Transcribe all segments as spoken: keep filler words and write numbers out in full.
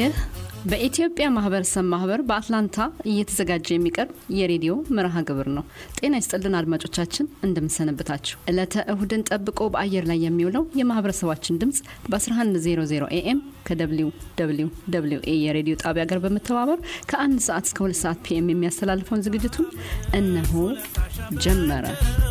ይህ በኢትዮጵያ ማህበረሰብ ማህበር በአትላንታ እየተዘጋጀ የሚቀርብ የሬዲዮ መርሃ ግብር ነው። ጤና ይስጥልን አድማጮቻችን እንደምሰነበታችሁ። ዕለተ እሁድን ጠብቆ በአየር ላይ የሚውለው የማህበረሰባችን ድምጽ በ1100 ኤኤም ከደብሊው ደብሊው ደብሊው ኤ የሬዲዮ ጣቢያ ጋር በመተባበር ከአንድ ሰዓት እስከ ሁለት ሰዓት ፒኤም የሚያስተላልፈውን ዝግጅቱን እነሆ ጀመረ።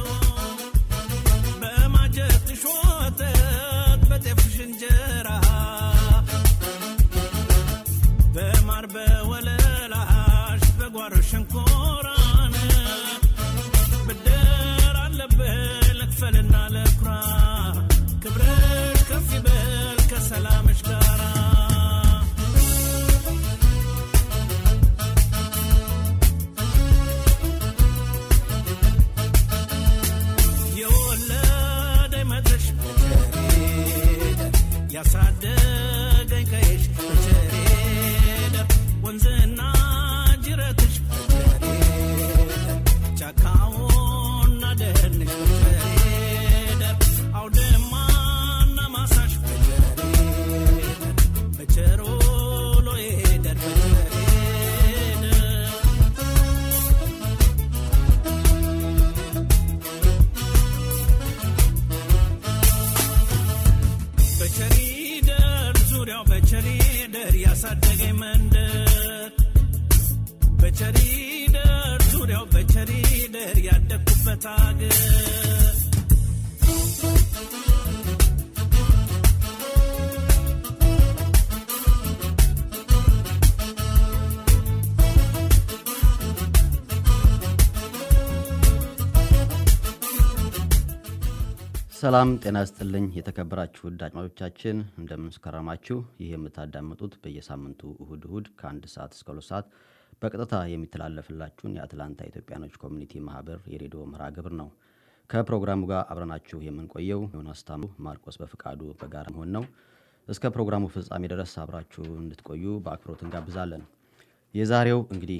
ሰላም ጤና ይስጥልኝ የተከበራችሁ አድማጮቻችን እንደምንስከራማችሁ። ይሄ የምታዳምጡት በየሳምንቱ እሁድ እሁድ ከአንድ ሰዓት እስከ ሁለት ሰዓት በቀጥታ የሚተላለፍላችሁን የአትላንታ ኢትዮጵያኖች ኮሚኒቲ ማህበር የሬዲዮ መርሃ ግብር ነው። ከፕሮግራሙ ጋር አብረናችሁ የምንቆየው ዮናስ ታሙ ማርቆስ በፍቃዱ በጋራ ሆነን ነው። እስከ ፕሮግራሙ ፍጻሜ ድረስ አብራችሁ እንድትቆዩ በአክብሮት እንጋብዛለን። የዛሬው እንግዲህ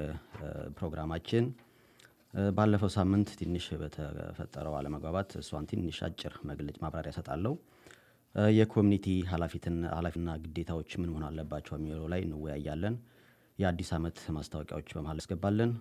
ፕሮግራማችን ባለፈው ሳምንት ትንሽ በተፈጠረው አለመግባባት እሷን ትንሽ አጭር መግለጫ ማብራሪያ ሰጣለው። የኮሚኒቲ ኃላፊትን ኃላፊና ግዴታዎች ምን መሆን አለባቸው የሚለው ላይ እንወያያለን። የአዲስ አመት ማስታወቂያዎች በመሃል አስገባለን።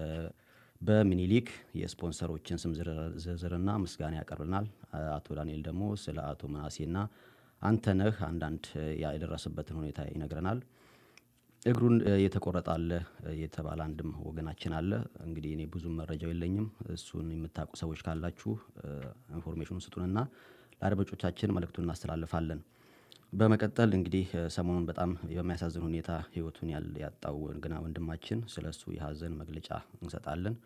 በሚኒሊክ የስፖንሰሮችን ስም ዝርዝርና ምስጋና ያቀርብልናል። አቶ ዳንኤል ደግሞ ስለ አቶ መናሴና አንተነህ አንዳንድ ያደረሰበትን ሁኔታ ይነግረናል። እግሩን የተቆረጣለ የተባለ አንድም ወገናችን አለ። እንግዲህ እኔ ብዙ መረጃው የለኝም። እሱን የምታውቁ ሰዎች ካላችሁ ኢንፎርሜሽኑን ስጡንና ለአድማጮቻችን መልእክቱን እናስተላልፋለን። በመቀጠል እንግዲህ ሰሞኑን በጣም የሚያሳዝን ሁኔታ ህይወቱን ያጣው ገና ወንድማችን ስለሱ የሐዘን መግለጫ እንሰጣለን።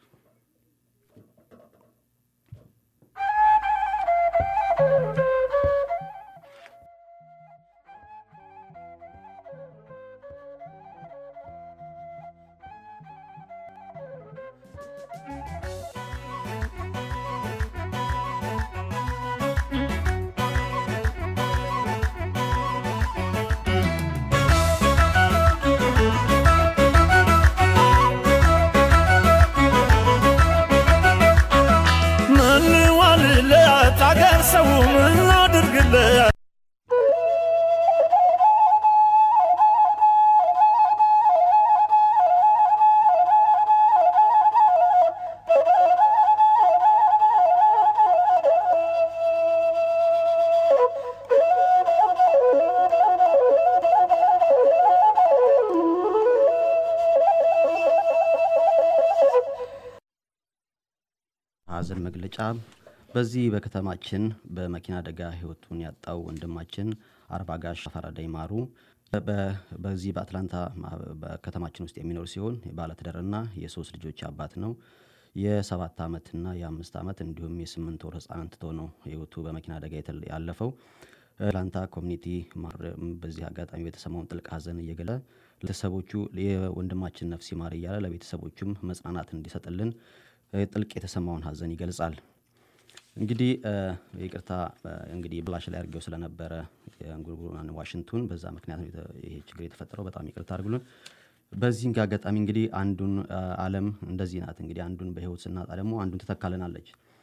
ሐዘን መግለጫ በዚህ በከተማችን በመኪና አደጋ ህይወቱን ያጣው ወንድማችን አርባጋሽ ፈራዳይ ማሩ በዚህ በአትላንታ በከተማችን ውስጥ የሚኖር ሲሆን የባለትዳርና የሶስት ልጆች አባት ነው። የሰባት አመትና የአምስት አመት እንዲሁም የስምንት ወር ህፃን ተቶ ነው ህይወቱ በመኪና አደጋ ያለፈው። አትላንታ ኮሚኒቲ በዚህ አጋጣሚ የተሰማውን ጥልቅ ሐዘን እየገለ ለተሰቦቹ የወንድማችን ነፍስ ይማር ይያለ ለቤተሰቦቹም መጽናናት እንዲሰጥልን ጥልቅ የተሰማውን ሐዘን ይገልጻል። እንግዲህ ይቅርታ እንግዲህ ብላሽ ላይ አርገው ስለነበረ የንጉሩናን ዋሽንግተን በዛ ምክንያት ይሄ ችግር የተፈጠረው በጣም ይቅርታ አድርጉልን። በዚህ አጋጣሚ እንግዲህ አንዱን ዓለም እንደዚህ ናት። እንግዲህ አንዱን በህይወት ስናጣ ደግሞ አንዱን ተተካለናለች።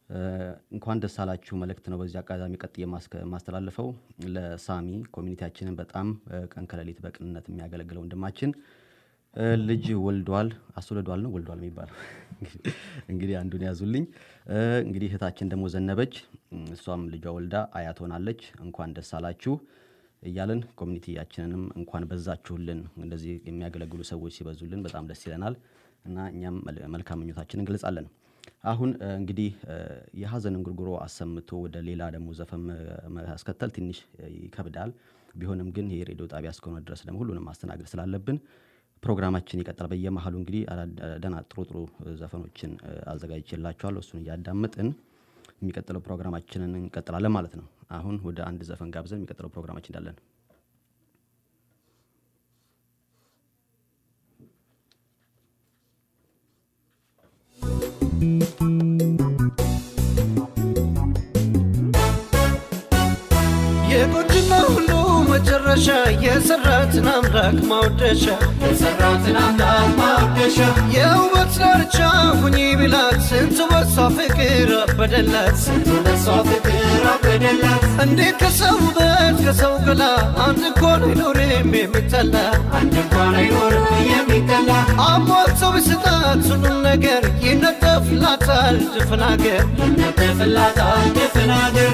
እንኳን ደስ አላችሁ መልእክት ነው በዚህ አጋጣሚ ቀጥዬ ማስተላለፈው ለሳሚ ኮሚኒቲያችንን በጣም ቀን ከሌሊት በቅንነት የሚያገለግለው ወንድማችን ልጅ ወልዷል አስወልዷል ነው ወልዷል የሚባለው እንግዲህ አንዱን ያዙልኝ እንግዲህ እህታችን ደሞ ዘነበች እሷም ልጇ ወልዳ አያት ሆናለች እንኳን ደስ አላችሁ እያለን ኮሚኒቲያችንንም እንኳን በዛችሁልን እንደዚህ የሚያገለግሉ ሰዎች ሲበዙልን በጣም ደስ ይለናል እና እኛም መልካም ምኞታችንን እንገልጻለን አሁን እንግዲህ የሐዘን እንጉርጉሮ አሰምቶ ወደ ሌላ ደሞ ዘፈን ማስከተል ትንሽ ይከብዳል ቢሆንም ግን የሬዲዮ ጣቢያ እስከሆነ ድረስ ደግሞ ሁሉንም ማስተናገድ ስላለብን ፕሮግራማችን ይቀጥላል በየመሃሉ እንግዲህ ደና ጥሩ ጥሩ ዘፈኖችን አዘጋጅቼላችኋለሁ እሱን ያዳምጥን የሚቀጥለው ፕሮግራማችንን እንቀጥላለን ማለት ነው አሁን ወደ አንድ ዘፈን ጋብዘን የሚቀጥለው ፕሮግራማችን እንዳለን የጎድና ሁሉ መጨረሻ የሰራትን አምላክ ማውደሻ የሰራትን አምላክ ማውደሻ የውበት ዳርቻ ሁኚ ቢላት ስንቱ በሷ ፍቅር አበደላት ስንቱ በሷ ፍቅር አበደላት እንዴት ከሰው ውበት ከሰው ገላ አንድ እንኳን አይኖርም የሚጠላ አንድ እንኳን አይኖርም የሚጠላ አሟልቶ ቢሰጣት ሁሉም ነገር ይነጠፍላታል ድፍን አገር ይነጠፍላታል ድፍን አገር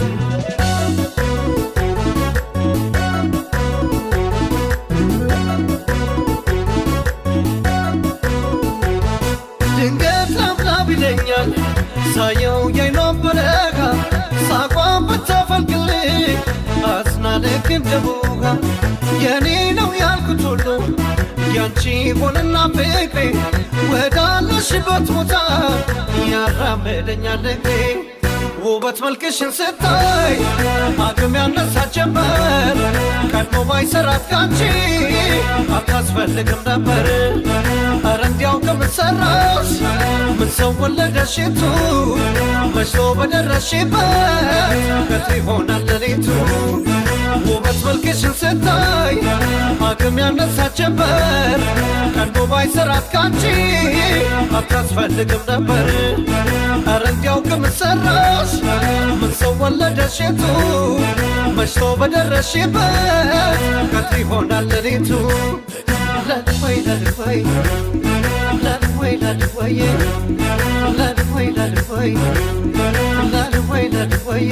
ይለኛል ሳየው የይኖም በረጋ ሳቋም በተፈልግልኝ አስናለክ እንደቡጋ የኔ ነው ያልኩት ሁሉ ያንቺ ሆነና ፍቅሬ ወዳለሽበት ቦታ ያራመደኛል እግሬ ውበት መልክሽን ስታይ አቅም ያነሳት ጀመር ቀድሞ ባይሰራት ካንቺ አታስፈልግም ነበር ኧረ እንዲያው ከምትሰራሽ ምን ሰው ወለደሽቱ መሽቶ በደረሽበት ከት ይሆናል ሌሊቱ ውበት መልክሽን ስታይ አቅም ያነሳት ጀመር ቀድሞ ባይሰራት ካንቺ አታስፈልግም ነበር ኧረ እንዲያው ከምትሰራሽ ምን ሰው ወለደሽቱ መሽቶ በደረሽበት ከት ይሆናል ሌሊቱ ለድወይ ለድወይ ለድወይ ለድወይ ለድወይ ለድወይ ለድወይ ለድወይ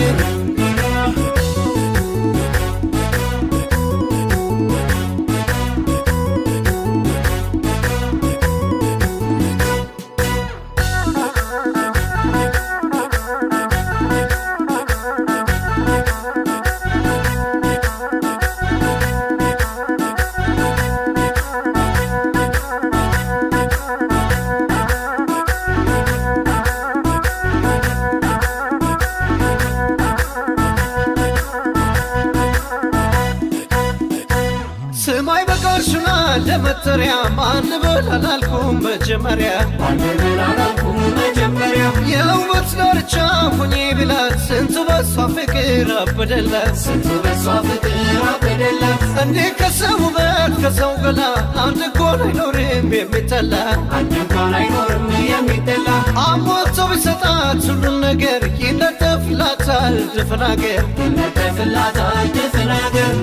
ለመተሪያ ማን በላላልኩም በጀመሪያ ማን በላላልኩም በጀመሪያ የውበት ዳርቻ ሁኚ ቢላት ስንቱ በሷ ፍቅር አበደላት ስንቱ በሷ ፍቅር አበደላት እንዴት ከሰው ውበት ከሰው ገላ አንድ እንኳን አይኖርም የሚጠላ አንድ እንኳን አይኖርም የሚጠላ አሟልቶ ቢሰጣት ሁሉም ነገር ይነጠፍላታል ድፍን አገር ይነጠፍላታል ድፍን አገር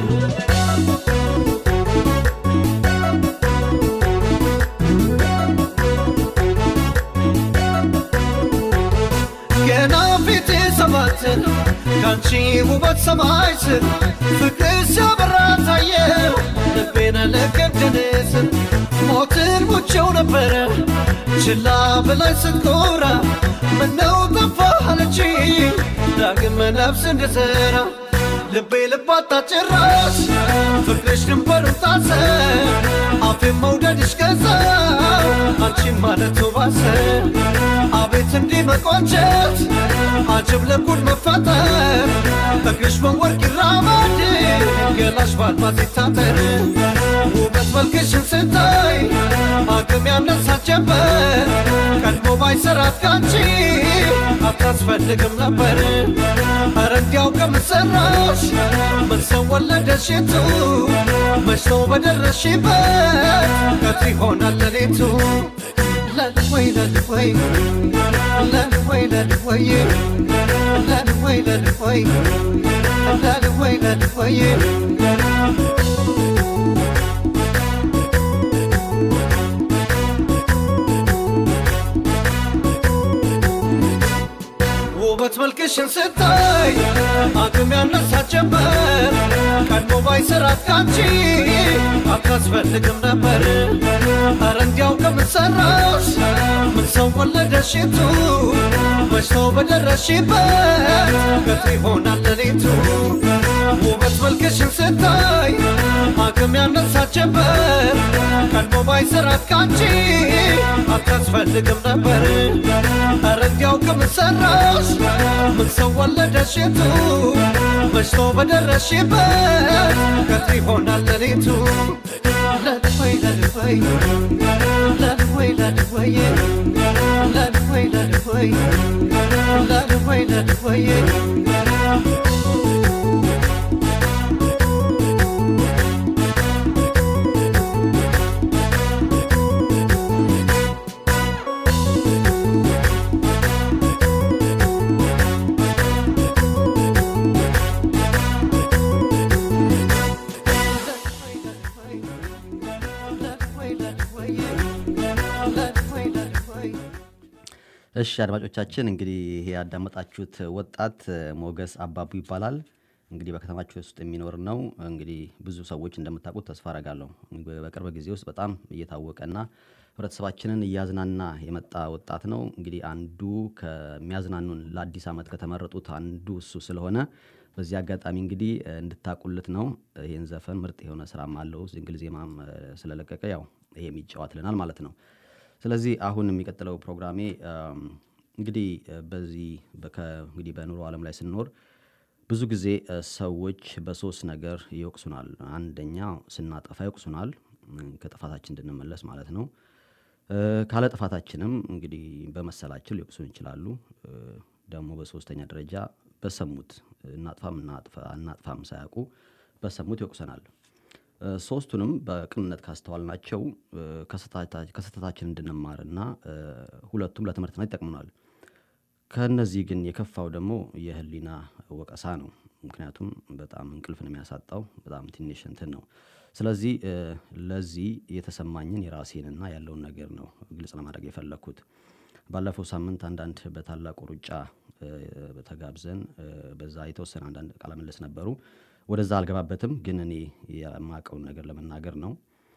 ሰማትን ካንቺ ውበት ሰማይ ስር ፍቅር ሲያበራ ታየው ልቤን ለከደነስ ሞትን ሙቼው ነበረ ችላ ብላኝ ስትኮራ ምነው ጠፋሃለች ዳግም ነፍስ እንደዘራ ልቤ ልባታ ጭራሽ ፍቅርሽ ድንበሩን ጣሰ አፌን መውደድሽ ገዛ አንቺን ማለቱ ባሰ አቤት እንዲህ መቆጨት አጀብ ለጉድ መፈጠር ፍቅርሽ በወርቅ ይራመድ ገላሽ ባልማዝ ይታጠር ውበት መልክሽን ስታይ አቅም ያነሳት ጀመር ቀድሞ ባይሰራት ካንቺ አታስፈልግም ነበር ኧረ እንዲያው ከምትሰራሽ ምን ሰው ወለደሽቱ መሽቶ በደረሽበት ከት ይሆናል ሌሊቱ let way let way let way let way let way let way let way let way ውበት መልክሽን ስታይ አቅም ያነሳት ጀመር ቀድሞ ባይሰራት ካንቺ አታስፈልግም ነበር ኧረ እንዲያው ከምትሰራሽ ምን ሰው ወለደሽቱ መሽቶ በደረስሽበት ገት ይሆናል ሌሊቱ ውበት መልክሽን ስታይ አቅም ያነሳት ጀመር ቀድሞ ባይሰራት ካንቺ አታስፈልግም ነበር ኧረ እንዲያው ከምትሰራሽ ምን ሰው ወለደሽቱ መሽቶ በደረስሽበት ገት ይሆናል ሌሊቱ ለድወይ ለድወይ ለድወይ ለድወይ ለድወይ ለድወይ ለድወይ ለድወይ እሺ አድማጮቻችን እንግዲህ ይሄ ያዳመጣችሁት ወጣት ሞገስ አባቡ ይባላል እንግዲህ በከተማችሁ ውስጥ የሚኖር ነው እንግዲህ ብዙ ሰዎች እንደምታውቁት ተስፋ አረጋለሁ በቅርብ ጊዜ ውስጥ በጣም እየታወቀና ህብረተሰባችንን እያዝናና የመጣ ወጣት ነው እንግዲህ አንዱ ከሚያዝናኑን ለአዲስ አመት ከተመረጡት አንዱ እሱ ስለሆነ በዚህ አጋጣሚ እንግዲህ እንድታቁልት ነው ይሄን ዘፈን ምርጥ የሆነ ስራም አለው ዝንግል ዜማም ስለለቀቀ ያው ይሄ የሚጫወትልናል ማለት ነው ስለዚህ አሁን የሚቀጥለው ፕሮግራሜ እንግዲህ በዚህ እንግዲህ በኑሮ ዓለም ላይ ስንኖር ብዙ ጊዜ ሰዎች በሶስት ነገር ይወቅሱናል አንደኛ ስናጠፋ ይወቅሱናል ከጥፋታችን እንድንመለስ ማለት ነው ካለ ጥፋታችንም እንግዲህ በመሰላችን ሊወቅሱን ይችላሉ ደግሞ በሶስተኛ ደረጃ በሰሙት እናጥፋም እናጥፋም ሳያውቁ በሰሙት ይወቅሰናል ሶስቱንም በቅንነት ካስተዋልናቸው ከስተታችን እንድንማርና ሁለቱም ለትምህርትና ይጠቅሙናል ከነዚህ ግን የከፋው ደግሞ የህሊና ወቀሳ ነው ምክንያቱም በጣም እንቅልፍን የሚያሳጣው በጣም ትንሽ እንትን ነው ስለዚህ ለዚህ የተሰማኝን የራሴንና ያለውን ነገር ነው ግልጽ ለማድረግ የፈለኩት ባለፈው ሳምንት አንዳንድ በታላቁ ሩጫ በተጋብዘን በዛ የተወሰነ አንዳንድ ቃለ መልስ ነበሩ ወደዛ አልገባበትም ግን እኔ የማቀው ነገር ለመናገር ነው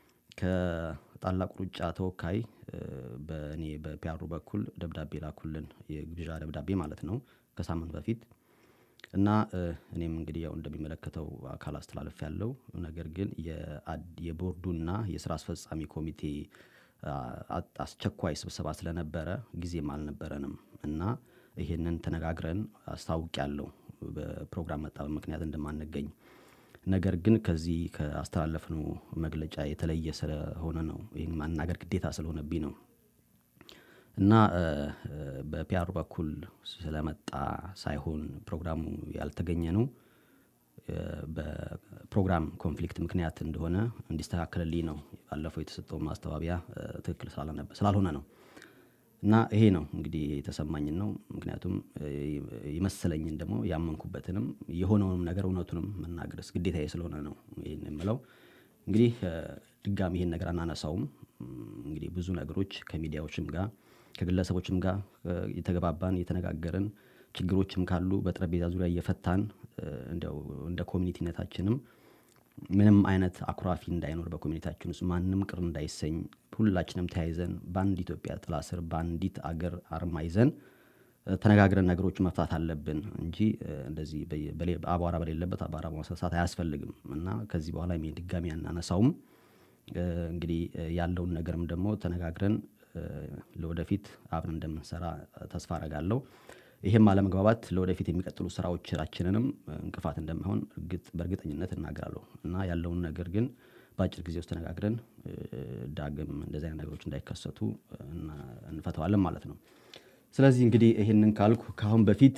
ከታላቁ ሩጫ ተወካይ በእኔ በፒያሩ በኩል ደብዳቤ ላኩልን የግብዣ ደብዳቤ ማለት ነው ከሳምንት በፊት እና እኔም እንግዲህ ያው እንደሚመለከተው አካል አስተላልፍ ያለው ነገር ግን የቦርዱና የሥራ አስፈጻሚ ኮሚቴ አስቸኳይ ስብሰባ ስለነበረ ጊዜም አልነበረንም እና ይሄንን ተነጋግረን አስታውቅ ያለው በፕሮግራም መጣበብ ምክንያት እንደማንገኝ ነገር ግን ከዚህ ከአስተላለፍነው መግለጫ የተለየ ስለሆነ ነው ይሄን ማናገር ግዴታ ስለሆነብኝ ነው እና በፒያሩ በኩል ስለመጣ ሳይሆን ፕሮግራሙ ያልተገኘ ነው በፕሮግራም ኮንፍሊክት ምክንያት እንደሆነ እንዲስተካከልልኝ ነው ባለፈው የተሰጠው ማስተባበያ ትክክል ስላልሆነ ነው እና ይሄ ነው እንግዲህ የተሰማኝ ነው ምክንያቱም ይመስለኝን ደግሞ ያመንኩበትንም የሆነውንም ነገር እውነቱንም መናገርስ ግዴታዬ ስለሆነ ነው ይሄን የምለው እንግዲህ ድጋሚ ይሄን ነገር አናነሳውም እንግዲህ ብዙ ነገሮች ከሚዲያዎችም ጋር ከግለሰቦችም ጋር የተገባባን የተነጋገርን ችግሮችም ካሉ በጥረቤዛ ዙሪያ እየፈታን እንደው እንደ ኮሚኒቲነታችንም ምንም አይነት አኩራፊ እንዳይኖር በኮሚኒቲያችን ውስጥ ማንንም ቅር እንዳይሰኝ ሁላችንም ተያይዘን ባንድ ኢትዮጵያ ጥላ ስር ባንዲት አገር አርማ ይዘን ተነጋግረን ነገሮች መፍታት አለብን እንጂ እንደዚህ በአቧራ በሌለበት አቧራ ማሳሳት አያስፈልግም እና ከዚህ በኋላ ምን ድጋሚ ያናነሳውም እንግዲህ ያለውን ነገርም ደግሞ ተነጋግረን ለወደፊት አብረን እንደምንሰራ ተስፋ አረጋለሁ ይሄም አለመግባባት ለወደፊት የሚቀጥሉ ስራዎቻችንንም እንቅፋት እንደማይሆን እርግጥ በእርግጠኝነት እናገራለሁ እና ያለውን ነገር ግን ባጭር ጊዜ ውስጥ ተነጋግረን ዳግም እንደዚህ አይነት ነገሮች እንዳይከሰቱ እንፈታዋለን ማለት ነው ስለዚህ እንግዲህ ይሄንን ካልኩ ካሁን በፊት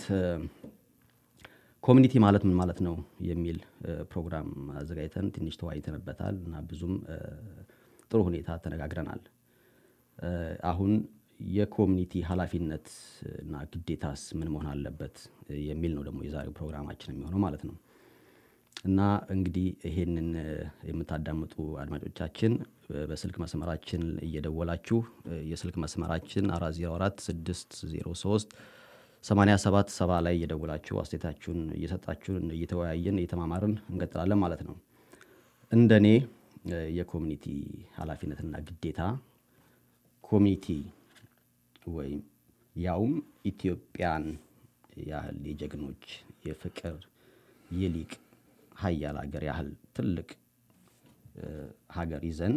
ኮሚኒቲ ማለት ምን ማለት ነው የሚል ፕሮግራም አዘጋጅተን ትንሽ ተወያይተንበታል እና ብዙም ጥሩ ሁኔታ ተነጋግረናል አሁን የኮሚኒቲ ኃላፊነት እና ግዴታስ ምን መሆን አለበት የሚል ነው ደግሞ የዛሬው ፕሮግራማችን የሚሆነው ማለት ነው። እና እንግዲህ ይሄንን የምታዳምጡ አድማጮቻችን በስልክ መስመራችን እየደወላችሁ የስልክ መስመራችን አራት ዜሮ አራት ስድስት ዜሮ ሶስት ሰማንያ ሰባት ሰባ ላይ እየደወላችሁ አስተያየታችሁን እየሰጣችሁን እየተወያየን እየተማማርን እንቀጥላለን ማለት ነው። እንደኔ የኮሚኒቲ ኃላፊነትና ግዴታ ኮሚኒቲ ወይ ያውም ኢትዮጵያን ያህል የጀግኖች የፍቅር የሊቅ ሀያል ሀገር ያህል ትልቅ ሀገር ይዘን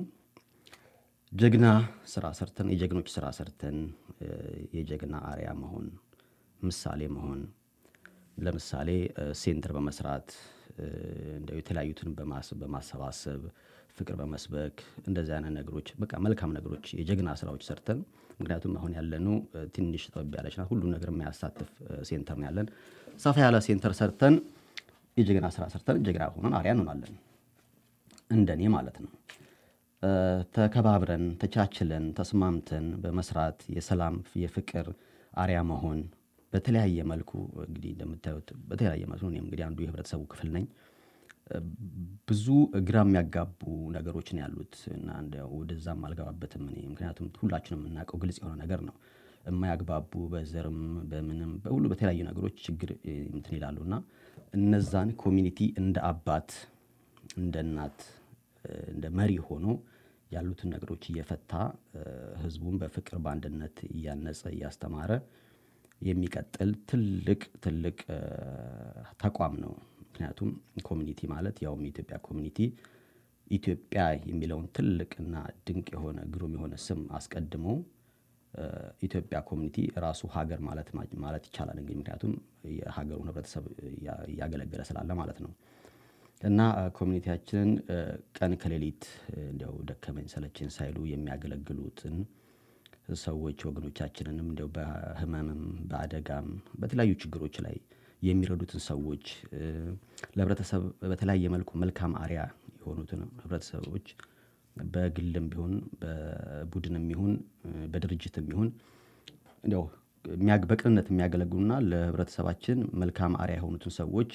ጀግና ስራ ሰርተን የጀግኖች ስራ ሰርተን የጀግና አሪያ መሆን ምሳሌ መሆን ለምሳሌ ሴንተር በመስራት እንደው የተለያዩትን በማሰባሰብ ፍቅር በመስበክ እንደዛ አይነት ነገሮች በቃ መልካም ነገሮች የጀግና ስራዎች ሰርተን ምክንያቱም አሁን ያለነው ትንሽ ጠብ ያለችና ሁሉ ነገር የሚያሳትፍ ሴንተር ነው ያለን ሰፋ ያለ ሴንተር ሰርተን የጀግና ስራ ሰርተን ጀግና ሆነን አሪያ እንሆናለን እንደኔ ማለት ነው። ተከባብረን ተቻችለን ተስማምተን በመስራት የሰላም የፍቅር አሪያ መሆን በተለያየ መልኩ እንግዲህ እንደምታዩት በተለያየ መልኩ ነው እንግዲህ አንዱ የህብረተሰቡ ክፍል ነኝ ብዙ ግራም ያጋቡ ነገሮች ነው ያሉት እና እንደው ወደዛም አልገባበትም እኔ ምክንያቱም ሁላችንም እናቀው ግልጽ የሆነ ነገር ነው የማያግባቡ በዘርም በምንም በሁሉ በተለያዩ ነገሮች ችግር እንትን ይላሉና እነዛን ኮሚኒቲ እንደ አባት እንደ እናት እንደ መሪ ሆኖ ያሉትን ነገሮች እየፈታ ህዝቡን በፍቅር ባንድነት ያነጸ ያስተማረ የሚቀጥል ትልቅ ትልቅ ተቋም ነው። ምክንያቱም ኮሚኒቲ ማለት ያው የኢትዮጵያ ኮሚኒቲ ኢትዮጵያ የሚለውን ትልቅና ድንቅ የሆነ ግሩም የሆነ ስም አስቀድሞ ኢትዮጵያ ኮሚኒቲ ራሱ ሀገር ማለት ማለት ይቻላል እንግዲህ ምክንያቱም የሀገሩን ህብረተሰብ ያገለገለ ስላለ ማለት ነው። እና ኮሚኒቲያችንን ቀን ከሌሊት እንደው ደከመኝ ሰለቸኝ ሳይሉ የሚያገለግሉትን ሰዎች ወገኖቻችንንም እንደው በህመምም በአደጋም በተለያዩ ችግሮች ላይ የሚረዱትን ሰዎች ለህብረተሰብ በተለያየ መልኩ መልካም አሪያ የሆኑትን ህብረተሰቦች በግልም ቢሆን በቡድንም ይሁን በድርጅትም ይሁን እንደው በቅንነት የሚያገለግሉና ለህብረተሰባችን መልካም አሪያ የሆኑትን ሰዎች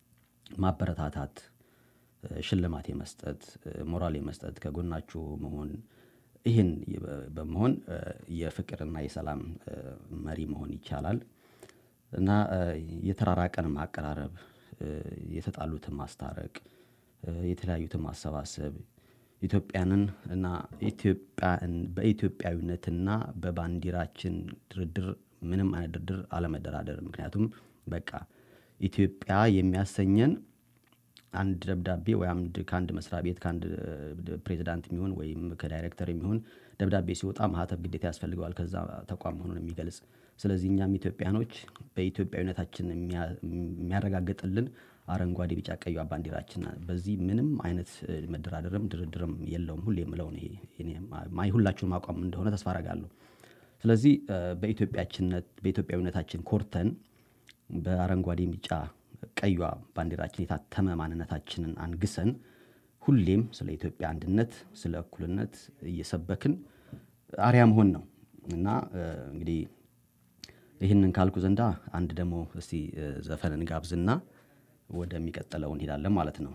ማበረታታት ሽልማት የመስጠት ሞራል የመስጠት ከጎናቸው መሆን ይሄን በመሆን የፍቅርና የሰላም መሪ መሆን ይቻላል። እና የተራራቀን ማቀራረብ የተጣሉትን ማስታረቅ የተለያዩትን ማሰባሰብ ኢትዮጵያንን እና ኢትዮጵያን በኢትዮጵያዊነትና በባንዲራችን ድርድር ምንም አይነት ድርድር አለመደራደር ምክንያቱም በቃ ኢትዮጵያ የሚያሰኘን አንድ ደብዳቤ ወይ አንድ ካንድ መስሪያ ቤት ካንድ ፕሬዝዳንት የሚሆን ወይም ከዳይሬክተር የሚሆን ደብዳቤ ሲወጣ ማህተብ ግዴታ ያስፈልገዋል ከዛ ተቋም ሆኖ የሚገልጽ ስለዚህ እኛም ኢትዮጵያኖች በኢትዮጵያዊነታችን የሚያረጋግጥልን አረንጓዴ ቢጫ ቀዩ ባንዲራችን በዚህ ምንም አይነት መደራደርም ድርድርም የለውም ሁሌ የምለው ነው ይሄ እኔ ማይ ሁላችሁም ማቋም እንደሆነ ተስፋ አደርጋለሁ። ስለዚህ በኢትዮጵያችንነት በኢትዮጵያዊነታችን ኮርተን በአረንጓዴ ቢጫ ቀዩ ባንዲራችን የታተመ ማንነታችንን አንግሰን ሁሌም ስለ ኢትዮጵያ አንድነት ስለ እኩልነት እየሰበክን አሪያ መሆን ነው። እና እንግዲህ ይሄንን ካልኩ ዘንዳ አንድ ደሞ እስቲ ዘፈንን ጋብዝና ወደሚቀጥለው እንሄዳለን ማለት ነው።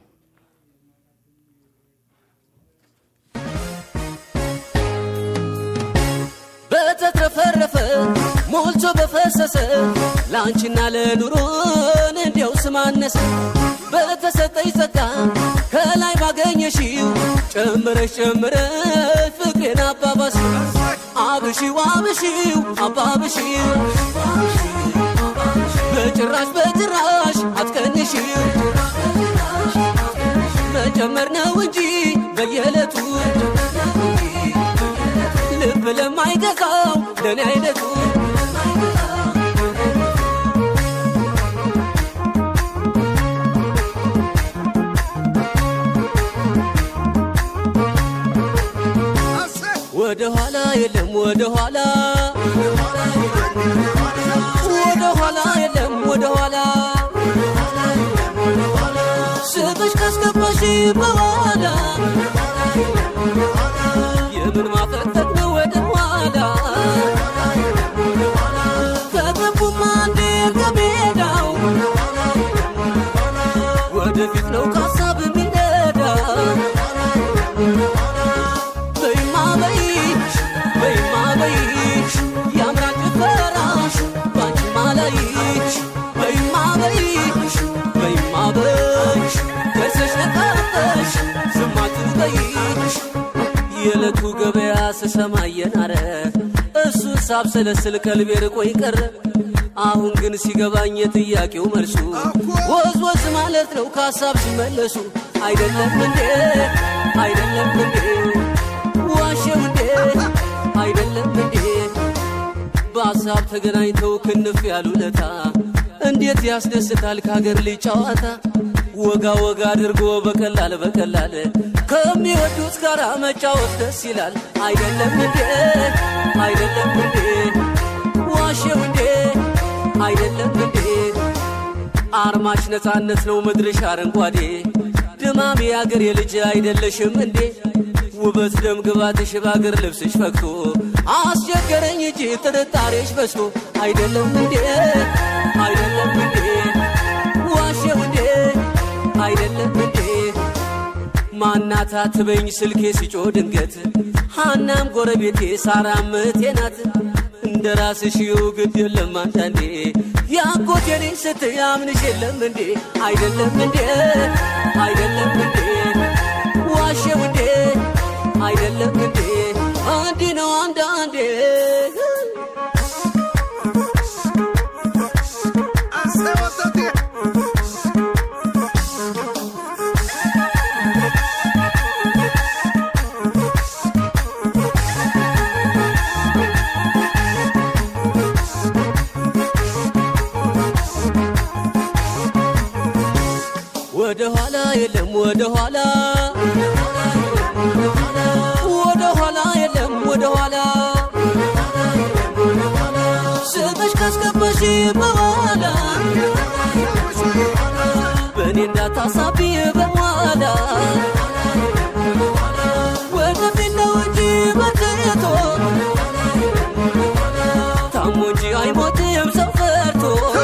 በተትረፈረፈ ሞልቶ በፈሰሰ ላንቺና ለኑሮን እንዲያው ስማነሰ በተሰጠኝ ጸጋ ከላይ ባገኘሽው ጨምረሽ ጨምረሽ ፍቅሬን አባባስ አብሺው አብሺው አባብሺው በጭራሽ በጭራሽ አትቀንሺው መጨመር ነው እንጂ በየለቱ ልብ ለማይገዛው ለኔ አይነቱ ወደ ኋላ የለም ወደ ኋላ ወደ ኋላ የለም ወደ ኋላ ስብሽ ካስገባሽ በኋላ የምን ማፈጠጥ ነው ወደ ኋላ ወደፊት ነው ካሳብ የሚነዳ በይማ በይሽ በይማ በይሽ ያምራል ፈራሽ ባንቺ ማላይሽ በይማ በይሽ በይማ በይሽ ከሰሽ ነካተሽ ዝማት በይሽ የለቱ ገበያ ሰሰማየናረ እሱ ሳብሰለስል ቀልቤ ርቆይ ቀረ አሁን ግን ሲገባኝ ጥያቄው መልሱ ወዝ ወዝ ማለት ነው ካሳብ ሲመለሱ አይደለም እንዴ አይደለም እንዴ ዋሸው እንዴ አይደለም እንዴ በአሳብ ተገናኝተው ክንፍ ያሉለታ እንዴት ያስደስታል ካገር ልጅ ጨዋታ ወጋ ወጋ አድርጎ በቀላል በቀላል ከሚወዱት ጋር መጫወት ደስ ይላል አይደለም እንዴ አይደለም እንዴ ዋሸው እንዴ አይደለም እንዴ አርማሽ ነፃነት ነው ምድርሽ አረንጓዴ ድማም ያገር የልጅ አይደለሽም እንዴ ውበት ደም ግባትሽ ባገር ልብስሽ ፈክቶ አስቸገረኝ እጂ ጥርጣሬሽ በስቶ አይደለም እንዴ አይደለም እንዴ ዋሸው እንዴ አይደለም እንዴ ማናታ ትበኝ ስልኬ ሲጮ ድንገት ሃናም ጎረቤቴ ሳራም ቴናት እንደራስሽ ይውግድ የለም አንዳንዴ ያጎቴኔ ስትያምንሽ የለም እንዴ አይደለም እንዴ አይደለም እንዴ ዋሸው እንዴ አይደለም እንዴ አንዴ ነው አንዳንዴ ወደ ኋላ የለም ወደ ኋላ ወደ ኋላ የለም ወደ ኋላ ስምሽ ካስገባሽ በኋላ በእኔ እንዳታሳቢ በኋላ ወደፊት ነው እንጂ በትቶ ታሞ እንጂ አይሞትም ሰው ፈርቶ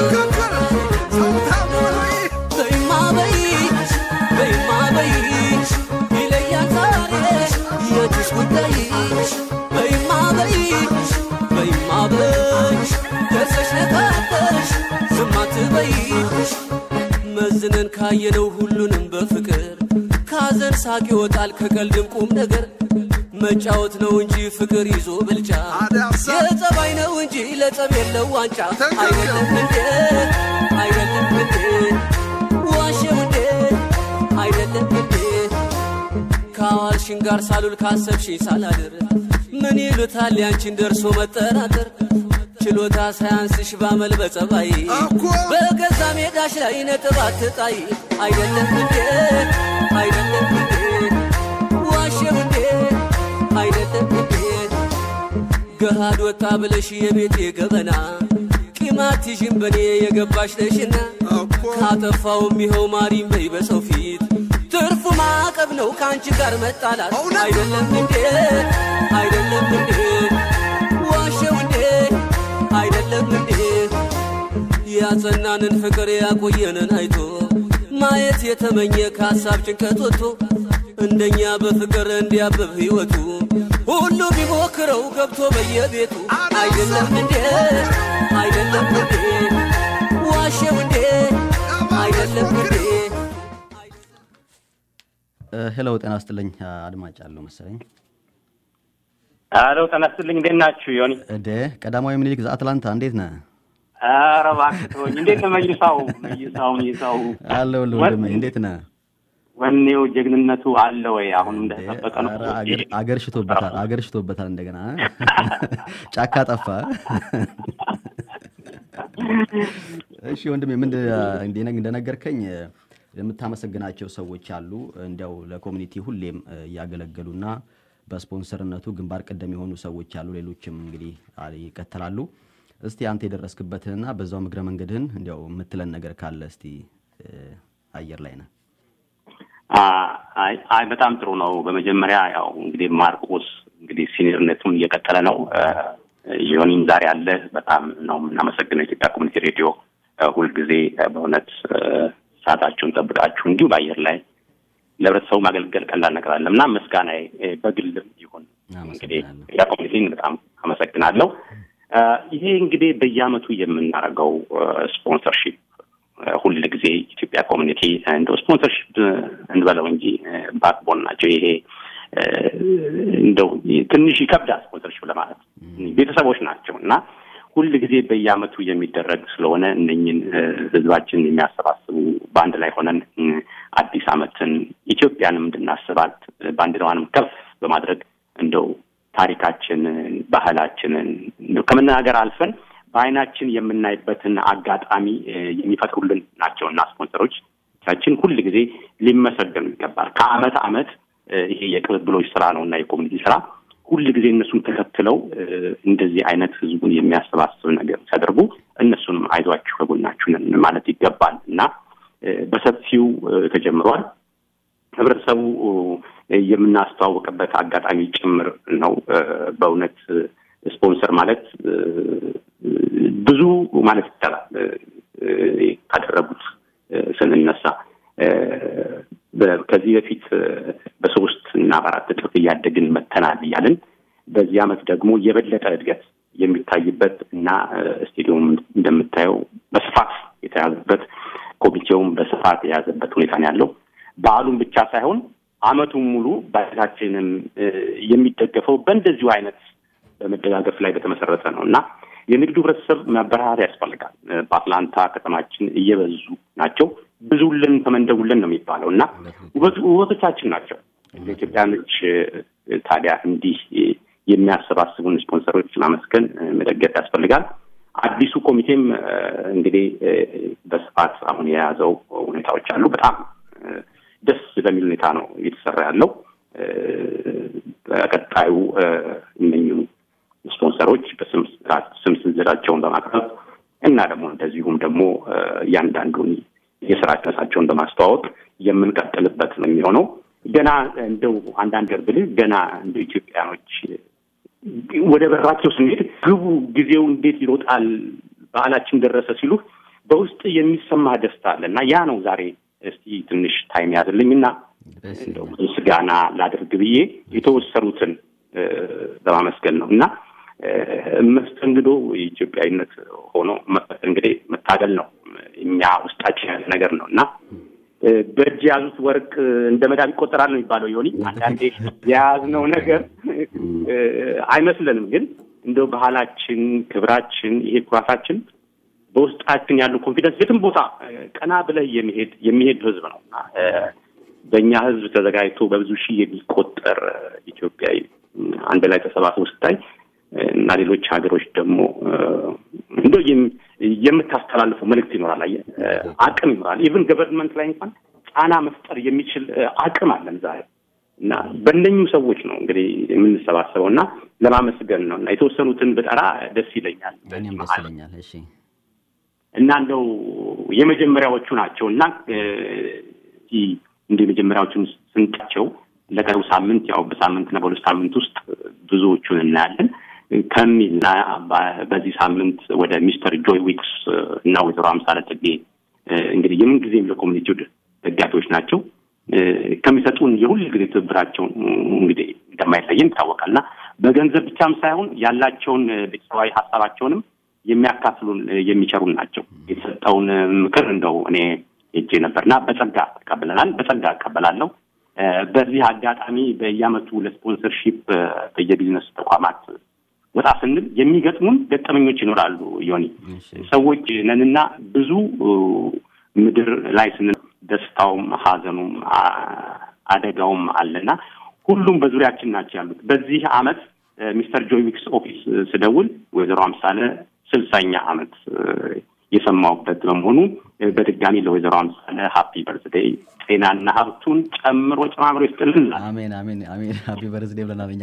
መዝነን ካየነው ሁሉንም በፍቅር ካዘን ሳቅ ይወጣል ከቀልድም ቁም ነገር መጫወት ነው እንጂ ፍቅር ይዞ ብልጫ የጸባይ ነው እንጂ ለጸብ የለው ዋንጫ አይደለም እንዴ አይደለም እንዴ ዋሸው እንዴ አይደለም እንዴ ካዋልሽን ጋር ሳሉል ካሰብሽኝ ሳላድር ምን ይሉታል ያንቺን ደርሶ መጠራጠር ችሎታ ሳያንስሽ ባመል በጸባይ በገዛ ሜዳሽ ላይ ነጥብ አትጣይ አይደለም እንዴ አይደለም እንዴ ዋሸው እንዴ አይደለም እንዴ ገሃድ ወጣ ብለሽ የቤቴ ገበና ቂማትሽን በኔ የገባሽ ነሽና ካጠፋውም ይኸው ማሪም በይ በሰው ፊት ትርፉ ማቀብ ነው ካንቺ ጋር መጣላት አይደለም እንዴ አይደለም እንዴ ዋሸው እንዴ አይደለም እንዴ ያጸናንን ፍቅር ያቆየንን አይቶ ማየት የተመኘ ካሳብ ጭንቀት ወጥቶ እንደኛ በፍቅር እንዲያብብ ህይወቱ ሁሉ ቢሞክረው ገብቶ በየቤቱ አይደለም እንዴ አይደለም እንዴ ዋሸው እንዴ አይደለም እንዴ ሄሎ ጤና ይስጥልኝ አድማጭ አለው መሰለኝ አሎ ጤና ይስጥልኝ እንዴት ናችሁ ዮኒ እንዴ ቀዳማዊ ምኒልክ አትላንታ እንዴት ነህ ኧረ እባክህ እንዴት ነው መይሳው መይሳው ይሳው አሎ ወንድሜ እንዴት ነህ ወኔው ጀግንነቱ አለ ወይ አሁን እንደተጠበቀ ነው አገር አገር ሽቶበታል አገር ሽቶበታል እንደገና ጫካ ጠፋ እሺ ወንድሜ ምን እንዴ እንደነገርከኝ የምታመሰግናቸው ሰዎች አሉ እንዲያው ለኮሚኒቲ ሁሌም ያገለገሉና በስፖንሰርነቱ ግንባር ቀደም የሆኑ ሰዎች አሉ ሌሎችም እንግዲህ ይከተላሉ እስቲ አንተ የደረስክበትና በዛው ምግረ መንገድህን እንዲያው የምትለን ነገር ካለ እስቲ አየር ላይ ነህ አይ አይ በጣም ጥሩ ነው በመጀመሪያ ያው እንግዲህ ማርቆስ እንግዲህ ሲኒየርነቱን እየቀጠለ ነው ዮኒም ዛሬ አለ በጣም ነው እናመሰግነው ኢትዮጵያ ኮሚኒቲ ሬዲዮ ሁሉ ጊዜ በእውነት ሰዓታችሁን ጠብቃችሁ እንዲሁ በአየር ላይ ለብረሰው ማገልገል ቀላል ነገር አይደለምና መስጋናዬ በግልም ይሁን እንግዲህ ያቆምልኝ በጣም አመሰግናለሁ። ይሄ እንግዲህ በየአመቱ የምናደርገው ስፖንሰርሺፕ ሁሉ ጊዜ ኢትዮጵያ ኮሚኒቲ እንደ ስፖንሰርሺፕ እንበለው እንጂ ባክቦን ናቸው። ይሄ እንደው ትንሽ ይከብዳል ስፖንሰርሺፕ ለማለት ቤተሰቦች ናቸውና ሁሉ ጊዜ በየአመቱ የሚደረግ ስለሆነ እነኝን ህዝባችን የሚያሰባስቡ በአንድ ላይ ሆነን አዲስ አመትን ኢትዮጵያንም እንድናስባት ባንዲራዋንም ከፍ በማድረግ እንደው ታሪካችንን ባህላችንን ከመናገር አልፈን በአይናችን የምናይበትን አጋጣሚ የሚፈጥሩልን ናቸውና ስፖንሰሮች ታችን ሁሉ ጊዜ ሊመሰገኑ ይገባል። ከአመት አመት ይሄ የቅብብሎች ስራ ነውና የኮሚኒቲ ስራ ሁሉ ጊዜ እነሱን ተከትለው እንደዚህ አይነት ህዝቡን የሚያሰባስብ ነገር ሲያደርጉ እነሱንም አይዟችሁ ከጎናችሁ ነን ማለት ይገባል እና በሰፊው ተጀምሯል። ህብረተሰቡ የምናስተዋወቅበት አጋጣሚ ጭምር ነው። በእውነት ስፖንሰር ማለት ብዙ ማለት ይቻላል ካደረጉት ስንነሳ ከዚህ በፊት በሶስት እና አራት እጥፍ ያደግን መተናል ይያልን በዚህ አመት ደግሞ የበለጠ እድገት የሚታይበት እና ስቴዲየም እንደምታየው በስፋት የተያዘበት ኮሚቴውም በስፋት የያዘበት ሁኔታ ነው ያለው። በዓሉም ብቻ ሳይሆን አመቱን ሙሉ ባይታችንም የሚደገፈው በእንደዚሁ አይነት በመደጋገፍ ላይ በተመሰረተ ነውና የንግዱ ህብረተሰብ ማበረታታት ያስፈልጋል። በአትላንታ ከተማችን እየበዙ ናቸው። ብዙልን ተመንደውልን ነው የሚባለውና ውበቶቻችን ናቸው። ለኢትዮጵያኖች ታዲያ እንዲህ የሚያሰባስቡን ስፖንሰሮች ማመስገን መደገፍ ያስፈልጋል። አዲሱ ኮሚቴም እንግዲህ በስፋት አሁን የያዘው ሁኔታዎች አሉ። በጣም ደስ በሚል ሁኔታ ነው እየተሰራ ያለው። በቀጣዩ እነኚሁ ስፖንሰሮች በስም ስም ዝርዝራቸውን በማቅረብ እና ደግሞ እንደዚሁም ደግሞ ያንዳንዱን የሥራ ጨሳቸውን በማስተዋወቅ የምንቀጥልበት ነው የሚሆነው። ገና እንደው አንዳንድ ገርብል ገና እንደ ኢትዮጵያኖች ወደ በራቸው ስንሄድ ግቡ ጊዜው እንዴት ይሮጣል በዓላችን ደረሰ ሲሉ በውስጥ የሚሰማ ደስታ አለና ያ ነው ዛሬ እስቲ ትንሽ ታይም ያዘልኝና እንደው ምስጋና ላድርግ ብዬ የተወሰሩትን በማመስገን ነውና መስተንግዶ ኢትዮጵያዊነት ሆኖ እንግዲህ መታገል ነው እኛ ውስጣችን ያለ ነገር ነውና በእጅ ያዙት ወርቅ እንደ መዳብ ይቆጠራል ነው የሚባለው። ይሆኒ አንዳንዴ ያዝነው ነገር አይመስልንም፣ ግን እንደው ባህላችን ክብራችን ይሄ ኩራታችን በውስጣችን ያለው ኮንፊደንስ የትም ቦታ ቀና ብለ የሚሄድ የሚሄድ ህዝብ ነውና በእኛ ህዝብ ተዘጋጅቶ በብዙ ሺህ የሚቆጠር ኢትዮጵያዊ አንድ ላይ ተሰባስበው ስታይ እና ሌሎች ሀገሮች ደግሞ እንደው የምታስተላልፈው መልእክት ይኖራል፣ አቅም ይኖራል። ኢቭን ገቨርንመንት ላይ እንኳን ጫና መፍጠር የሚችል አቅም አለን ዛሬ እና በእነኙ ሰዎች ነው እንግዲህ የምንሰባሰበውና ለማመስገን ነውና የተወሰኑትን በጠራ ደስ ይለኛል። እኔም ደስ ይለኛል። እሺ እና እንደው የመጀመሪያዎቹ ናቸውና እ እንደ መጀመሪያዎቹን ስንጣቸው ለቀሩ ሳምንት ያው በሳምንትና በሁለት ሳምንት ውስጥ ብዙዎቹን እናያለን። ከሚና በዚህ ሳምንት ወደ ሚስተር ጆይ ዊክስ እና ወይዘሮ አምሳለ ጽጌ እንግዲህ የምን ጊዜም ለኮሚኒቲው ደጋፊዎች ናቸው። ከሚሰጡን የሁሉ ጊዜ ትብብራቸው እንግዲህ እንደማይለየን ይታወቃልና በገንዘብ ብቻም ሳይሆን ያላቸውን ቤተሰባዊ ሐሳባቸውንም የሚያካፍሉን የሚቸሩን ናቸው። የተሰጠውን ምክር እንደው እኔ እጄ ነበርና በጸጋ ተቀበለናል፣ በጸጋ ተቀበላለሁ። በዚህ አጋጣሚ በየአመቱ ለስፖንሰርሺፕ በየቢዝነስ ተቋማት ወጣ ስንል የሚገጥሙን ገጠመኞች ይኖራሉ። ዮኒ ሰዎች ነንና ብዙ ምድር ላይ ስንል ደስታውም ሀዘኑም አደጋውም አለና ሁሉም በዙሪያችን ናቸው ያሉት። በዚህ አመት ሚስተር ጆይ ዊክስ ኦፊስ ስደውል ወይዘሮ አምሳለ ስልሳኛ አመት የሰማውበት በመሆኑ በድጋሚ ለወይዘሮ አምሳለ ሃፒ በርዝዴይ ጤናና ሀብቱን ጨምሮ ጨማምሮ ይስጥልን። አሜን አሜን አሜን። ሃፒ በርዝዴይ ብለናልኛ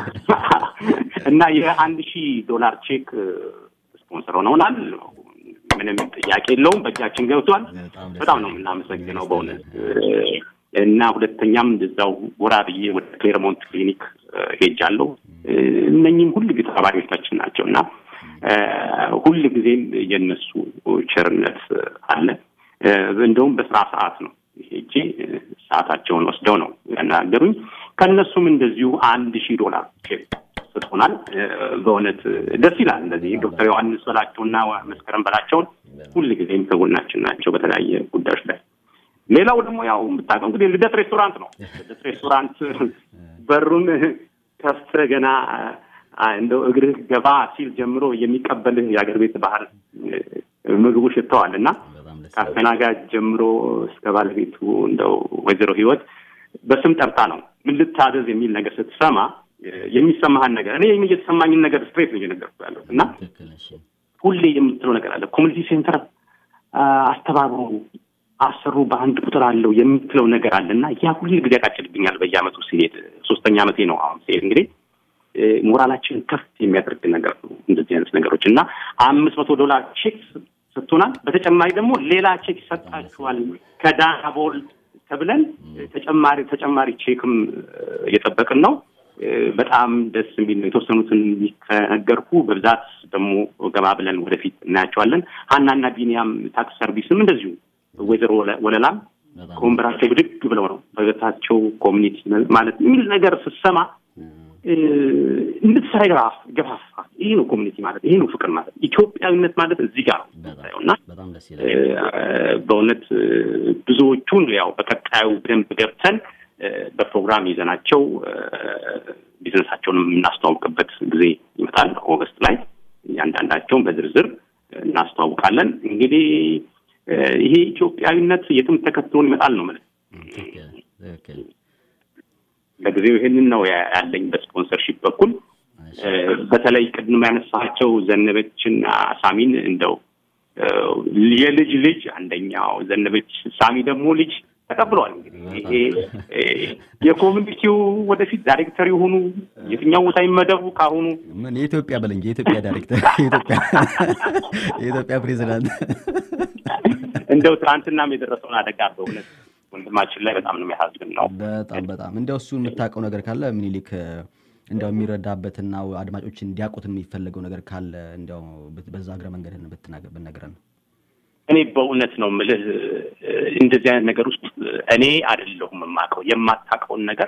እና የአንድ ሺህ ዶላር ቼክ ስፖንሰር ሆነውናል። ምንም ጥያቄ የለውም፣ በእጃችን ገብቷል። በጣም ነው የምናመሰግነው በእውነት። እና ሁለተኛም እንደዛው ወራብዬ ወደ ክሌርሞንት ክሊኒክ ሄጃለሁ። እነኚህም ሁሉ ተባባሪዎቻችን ናቸውና ሁሉ ጊዜም የነሱ ቸርነት አለ። እንደውም በስራ ሰዓት ነው ሄጄ ሰዓታቸውን ወስደው ነው ያናገሩኝ። ከነሱም እንደዚሁ አንድ ሺህ ዶላር ሰጥቶናል። በእውነት ደስ ይላል። እንደዚህ ዶክተር ዮሐንስ በላቸውና መስከረም በላቸውን ሁሉ ጊዜም ከጎናችን ናቸው በተለያየ ጉዳዮች ላይ። ሌላው ደግሞ ያው የምታውቀው እንግዲህ ልደት ሬስቶራንት ነው። ልደት ሬስቶራንት በሩን ከፍተህ ገና እንደው እግርህ ገባ ሲል ጀምሮ የሚቀበልህ የአገር ቤት ባህል ምግቡ ሽተዋልና ከአስተናጋጅ ጀምሮ እስከ ባለቤቱ እንደው ወይዘሮ ህይወት በስም ጠርታ ነው ምን ልታዘዝ የሚል ነገር ስትሰማ የሚሰማህን ነገር እኔ የሚሰማኝን ነገር ስትሬት ነው እየነገርኩህ ያለሁት እና ሁሌ የምትለው ነገር አለ። ኮሚኒቲ ሴንተር አስተባብሮ አሰሩ በአንድ ቁጥር አለው የምትለው ነገር አለና ያ ሁሉ ጊዜ ያቃጭልብኛል። በየአመቱ ሲሄድ ሶስተኛ አመቴ ነው አሁን ሲሄድ እንግዲህ ሞራላችን ከፍ የሚያደርግ ነገር ነው እንደዚህ አይነት ነገሮች እና አምስት መቶ ዶላር ቼክ ሰጥቶናል። በተጨማሪ ደግሞ ሌላ ቼክ ሰጣችኋል ከዳቦል ተብለን ተጨማሪ ተጨማሪ ቼክም እየጠበቅን ነው። በጣም ደስ የሚል ነው። የተወሰኑትን ከነገርኩ በብዛት ደግሞ ገባ ብለን ወደፊት እናያቸዋለን። ሀናና ቢኒያም ታክስ ሰርቪስም እንደዚሁ ወይዘሮ ወለላም ኮምብራቸው ብድግ ብለው ነው በገታቸው ኮሚኒቲ ማለት የሚል ነገር ስሰማ እንድትሰራ ገፋፋ። ይሄ ነው ኮሚኒቲ ማለት፣ ይሄ ነው ፍቅር ማለት፣ ኢትዮጵያዊነት ማለት እዚህ ጋር ነው እና በእውነት ብዙዎቹን ያው በቀጣዩ ደንብ ገብተን በፕሮግራም ይዘናቸው ቢዝነሳቸውን እናስተዋውቅበት ጊዜ ይመጣል። ኦገስት ላይ እያንዳንዳቸውን በዝርዝር እናስተዋውቃለን። እንግዲህ ይሄ ኢትዮጵያዊነት የትም ተከትሎን ይመጣል ነው ማለት ነው። ለጊዜው ይሄንን ነው ያለኝ በስፖንሰርሺፕ በኩል። በተለይ ቅድም ያነሳቸው ዘነበችና ሳሚን እንደው የልጅ ልጅ አንደኛው ዘነበች ሳሚ ደግሞ ልጅ ተቀብሏል። እንግዲህ ይሄ የኮሚኒቲው ወደፊት ዳይሬክተር ይሆኑ የትኛው ቦታ ይመደቡ ካሁኑ ምን የኢትዮጵያ በለኝ የኢትዮጵያ ዳይሬክተር የኢትዮጵያ የኢትዮጵያ ፕሬዝዳንት እንደው ትናንትናም የደረሰውን አደጋ በእውነት ወንድማችን ላይ በጣም ነው የሚያሳዝነው። በጣም በጣም እንደው እሱ የምታውቀው ነገር ካለ ምኒልክ እንደው የሚረዳበትና አድማጮችን እንዲያውቁት የሚፈልገው ነገር ካለ እንደው በዛ እግረ መንገድን ብትናገር ብነግረን። እኔ በእውነት ነው የምልህ እንደዚህ አይነት ነገር ውስጥ እኔ አይደለሁም የማውቀው። የማታውቀውን ነገር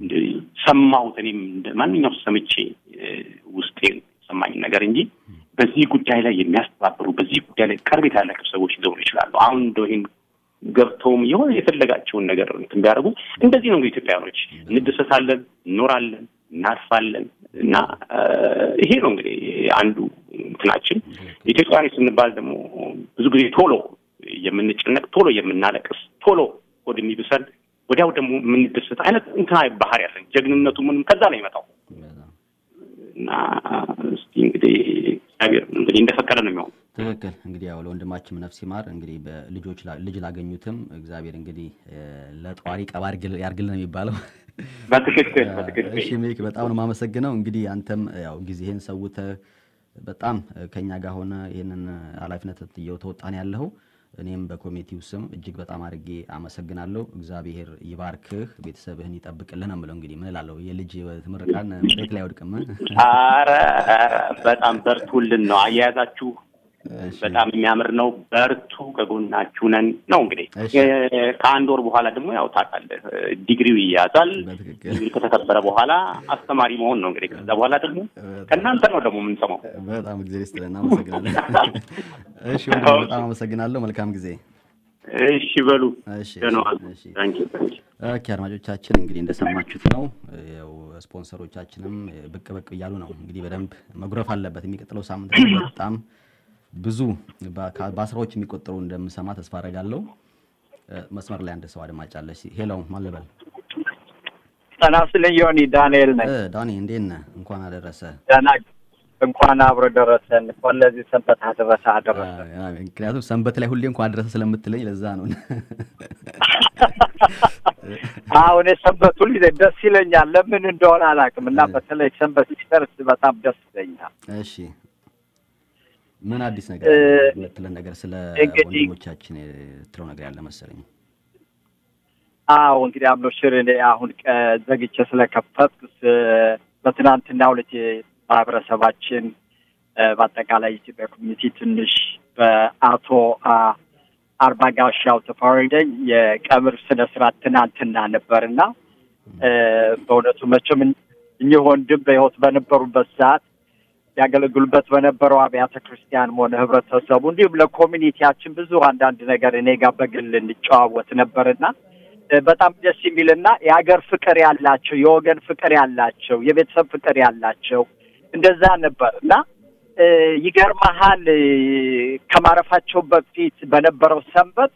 ሰማሁት እኔም ማንኛውም ሰምቼ ውስጤ ሰማኝ ነገር እንጂ በዚህ ጉዳይ ላይ የሚያስተባብሩ በዚህ ጉዳይ ላይ ቅርበት ያላቸው ሰዎች ሊሆኑ ይችላሉ። አሁን እንደው ይሄን ገብተውም የሆነ የፈለጋቸውን ነገር እንትን ቢያደርጉ እንደዚህ ነው እንግዲህ ኢትዮጵያኖች እንደሰሳለን፣ እንኖራለን፣ እናርፋለን እና ይሄ ነው እንግዲህ አንዱ እንትናችን። ኢትዮጵያኖች ስንባል ደግሞ ብዙ ጊዜ ቶሎ የምንጨነቅ፣ ቶሎ የምናለቅስ፣ ቶሎ ወደ የሚብሰል ወዲያው ደግሞ የምንደሰት አይነት እንትና ባህሪ ያለን ጀግንነቱ ምንም ከዛ ነው የሚመጣው እና እስቲ እንግዲህ እግዚአብሔር እንግዲህ እንደፈቀደ ነው የሚሆነው። ትክክል። እንግዲህ ያው ለወንድማችን ነፍስ ይማር። እንግዲህ በልጆች ልጅ ላገኙትም እግዚአብሔር እንግዲህ ለጧሪ ቀባር ያርግልን ነው የሚባለው። በትክክል በትክክል። እሺ ሜክ በጣም ነው የማመሰግነው። እንግዲህ አንተም ያው ጊዜህን ሰውተህ በጣም ከኛ ጋር ሆነ ይሄንን ኃላፊነት እየተወጣን ያለው እኔም በኮሚቴው ስም እጅግ በጣም አድርጌ አመሰግናለሁ። እግዚአብሔር ይባርክህ፣ ቤተሰብህን ይጠብቅልን ነው የምለው። እንግዲህ ምን እላለሁ የልጅ ትምርቃን መሬት ላይ ወድቅም። ኧረ በጣም በርቱልን ነው አያያዛችሁ በጣም የሚያምር ነው። በርቱ፣ ከጎናችሁ ነን ነው እንግዲህ። ከአንድ ወር በኋላ ደግሞ ያው ታውቃለህ ዲግሪው ይያዛል። ዲግሪ ከተከበረ በኋላ አስተማሪ መሆን ነው እንግዲህ። ከዛ በኋላ ደግሞ ከእናንተ ነው ደግሞ የምንሰማው። በጣም እግዚአብሔር ይስጥልን፣ አመሰግናለሁ። እሺ በጣም አመሰግናለሁ። መልካም ጊዜ። እሺ በሉ። እሺ እሺ ታንኪ ታንኪ። ኦኬ አድማጮቻችን እንግዲህ እንደሰማችሁት ነው ያው ስፖንሰሮቻችንም ብቅ ብቅ እያሉ ነው እንግዲህ። በደንብ መጉረፍ አለበት የሚቀጥለው ሳምንት በጣም ብዙ በአስራዎች የሚቆጠሩ እንደምሰማ ተስፋ አደርጋለሁ። መስመር ላይ አንድ ሰው አድማጭ አለ። እሺ ሄሎ ማን ልበል? ሰላም ዮኒ ዳንኤል ነኝ። እ ዳኒ እንዴት ነህ? እንኳን አደረሰ። ደህና እንኳን አብሮ ደረሰን። ለዚህ ሰንበት አደረሰ አደረሰ። ምክንያቱም ሰንበት ላይ ሁሌ እንኳን አደረሰ ስለምትለኝ ለዛ ነው። አሁን ሰንበት ሁሌ ደስ ይለኛል፣ ለምን እንደሆነ አላውቅም እና በተለይ ሰንበት ሲደርስ በጣም ደስ ይለኛል። እሺ ምን አዲስ ነገር ለተለ ነገር ስለ ወንድሞቻችን ትለው ነገር ያለ መሰለኝ። አዎ እንግዲህ አብሮሽር እኔ አሁን ዘግቼ ስለከፈትኩ በትናንትናው ዕለት ማህበረሰባችን በአጠቃላይ ኢትዮጵያ ኮሚኒቲ ትንሽ በአቶ አርባ ጋሻው ተፈረደኝ የቀብር ስነ ስርዓት ትናንትና ነበርና በእውነቱ መቼም እኚህ ወንድም በሕይወት በነበሩበት ሰዓት ያገለግሉበት በነበረው አብያተ ክርስቲያን ሆነ ህብረተሰቡ እንዲሁም ለኮሚኒቲያችን ብዙ አንዳንድ ነገር እኔ ጋር በግል እንጨዋወት ነበርና በጣም ደስ የሚልና የሀገር ፍቅር ያላቸው የወገን ፍቅር ያላቸው የቤተሰብ ፍቅር ያላቸው እንደዛ ነበርና ይገርማሃል ከማረፋቸው በፊት በነበረው ሰንበት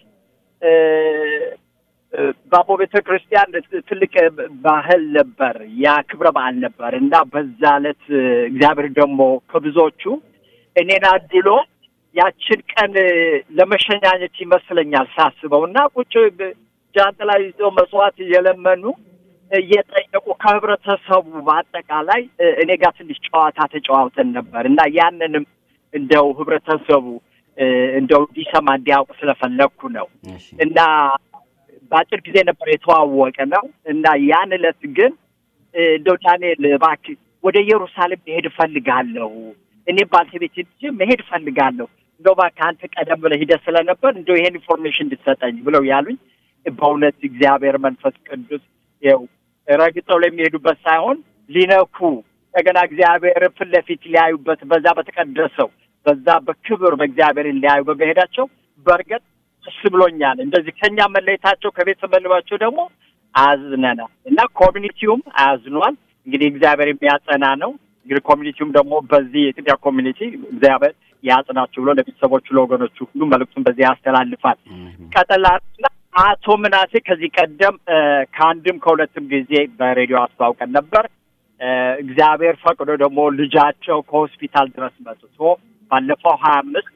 ባቦ ቤተ ክርስቲያን ትልቅ ባህል ነበር ያ ክብረ በዓል ነበር እና በዛ ዕለት እግዚአብሔር ደግሞ ከብዙዎቹ እኔን አድሎ ያችን ቀን ለመሸኛኘት ይመስለኛል ሳስበውና ቁጭ ጃንጥላ ይዘው መስዋዕት እየለመኑ እየጠየቁ ከህብረተሰቡ በአጠቃላይ እኔ ጋር ትንሽ ጨዋታ ተጨዋውተን ነበር እና ያንንም እንደው ህብረተሰቡ እንደው እንዲሰማ እንዲያውቅ ስለፈለኩ ነው እና በአጭር ጊዜ ነበር የተዋወቀ ነው እና ያን ዕለት ግን እንደው ዳንኤል እባክህ ወደ ኢየሩሳሌም መሄድ እፈልጋለሁ እኔ ባልተቤት እንጂ መሄድ እፈልጋለሁ እንደው እባክህ አንተ ቀደም ብለህ ሄደህ ስለነበር እንደው ይሄን ኢንፎርሜሽን እንድትሰጠኝ ብለው ያሉኝ በእውነት እግዚአብሔር መንፈስ ቅዱስ ይኸው ረግጠው ለሚሄዱበት ሳይሆን ሊነኩ እንደገና እግዚአብሔር ፊት ለፊት ሊያዩበት በዛ በተቀደሰው በዛ በክብር በእግዚአብሔር ሊያዩ በመሄዳቸው በርግጥ ደስ ብሎኛል። እንደዚህ ከኛ መለየታቸው ከቤተሰብ መለየታቸው ደግሞ አዝነናል እና ኮሚኒቲውም አዝኗል። እንግዲህ እግዚአብሔር የሚያጸና ነው። እንግዲህ ኮሚኒቲውም ደግሞ በዚህ የኢትዮጵያ ኮሚኒቲ እግዚአብሔር ያጽናችሁ ብሎ ለቤተሰቦቹ ለወገኖቹ ሁሉ መልእክቱን በዚህ ያስተላልፋል። ቀጠላና አቶ ምናሴ ከዚህ ቀደም ከአንድም ከሁለትም ጊዜ በሬዲዮ አስተዋውቀን ነበር። እግዚአብሔር ፈቅዶ ደግሞ ልጃቸው ከሆስፒታል ድረስ መጥቶ ባለፈው ሀያ አምስት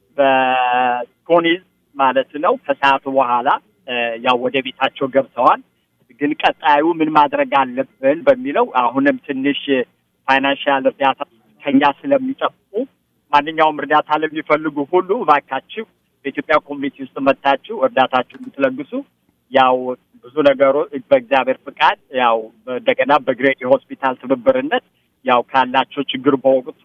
በኮኒዝ ማለት ነው ከሰዓቱ በኋላ ያው ወደ ቤታቸው ገብተዋል። ግን ቀጣዩ ምን ማድረግ አለብን በሚለው አሁንም ትንሽ ፋይናንሻል እርዳታ ከኛ ስለሚጠብቁ ማንኛውም እርዳታ ለሚፈልጉ ሁሉ እባካችሁ በኢትዮጵያ ኮሚኒቲ ውስጥ መጣችሁ እርዳታችሁን እንድትለግሱ ያው ብዙ ነገሮች በእግዚአብሔር ፍቃድ ያው እንደገና በግሬት ሆስፒታል ትብብርነት ያው ካላቸው ችግር በወቅቱ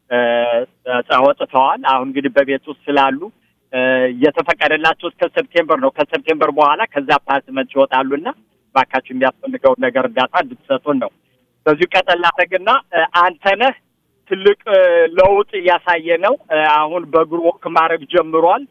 ተወጥተዋል። አሁን እንግዲህ በቤት ውስጥ ስላሉ የተፈቀደላቸው እስከ ሴፕቴምበር ነው። ከሴፕቴምበር በኋላ ከዛ አፓርትመንት ይወጣሉና ባካችሁ የሚያስፈልገው ነገር እርዳታ እንድትሰጡን ነው። በዚህ ቀጠል አደረግና አንተነህ ትልቅ ለውጥ እያሳየ ነው። አሁን በእግሩ ወክ ማድረግ ጀምሯል።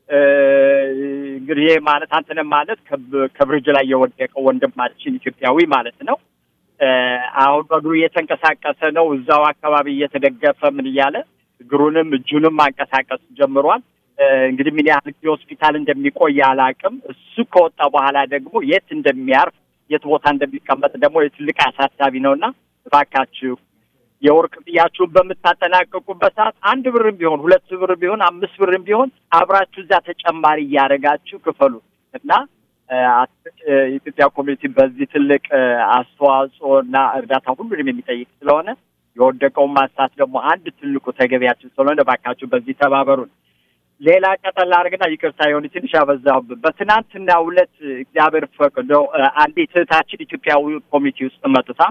እንግዲህ ማለት አንተነህ ማለት ከብሪጅ ላይ የወደቀው ወንድማችን ኢትዮጵያዊ ማለት ነው። አሁን በእግሩ እየተንቀሳቀሰ ነው። እዛው አካባቢ እየተደገፈ ምን እያለ እግሩንም እጁንም ማንቀሳቀስ ጀምሯል። እንግዲህ ምን ያህል ሆስፒታል እንደሚቆይ አላውቅም። እሱ ከወጣ በኋላ ደግሞ የት እንደሚያርፍ የት ቦታ እንደሚቀመጥ ደግሞ የትልቅ አሳሳቢ ነውና እባካችሁ የወር ክፍያችሁን በምታጠናቀቁበት ሰዓት አንድ ብርም ቢሆን ሁለት ብርም ቢሆን አምስት ብርም ቢሆን አብራችሁ እዛ ተጨማሪ እያደረጋችሁ ክፈሉ እና የኢትዮጵያ ኮሚኒቲ በዚህ ትልቅ አስተዋጽኦና እርዳታ ሁሉንም የሚጠይቅ ስለሆነ የወደቀውን ማንሳት ደግሞ አንድ ትልቁ ተገቢያችን ስለሆነ እባካችሁ በዚህ ተባበሩን። ሌላ ቀጠል አድርግና ይቅርታ የሆነ ትንሽ አበዛሁብህ። በትናንትናው ዕለት እግዚአብሔር ፈቅዶ አንዲት እህታችን ኢትዮጵያዊ ኮሚኒቲ ውስጥ መጥታ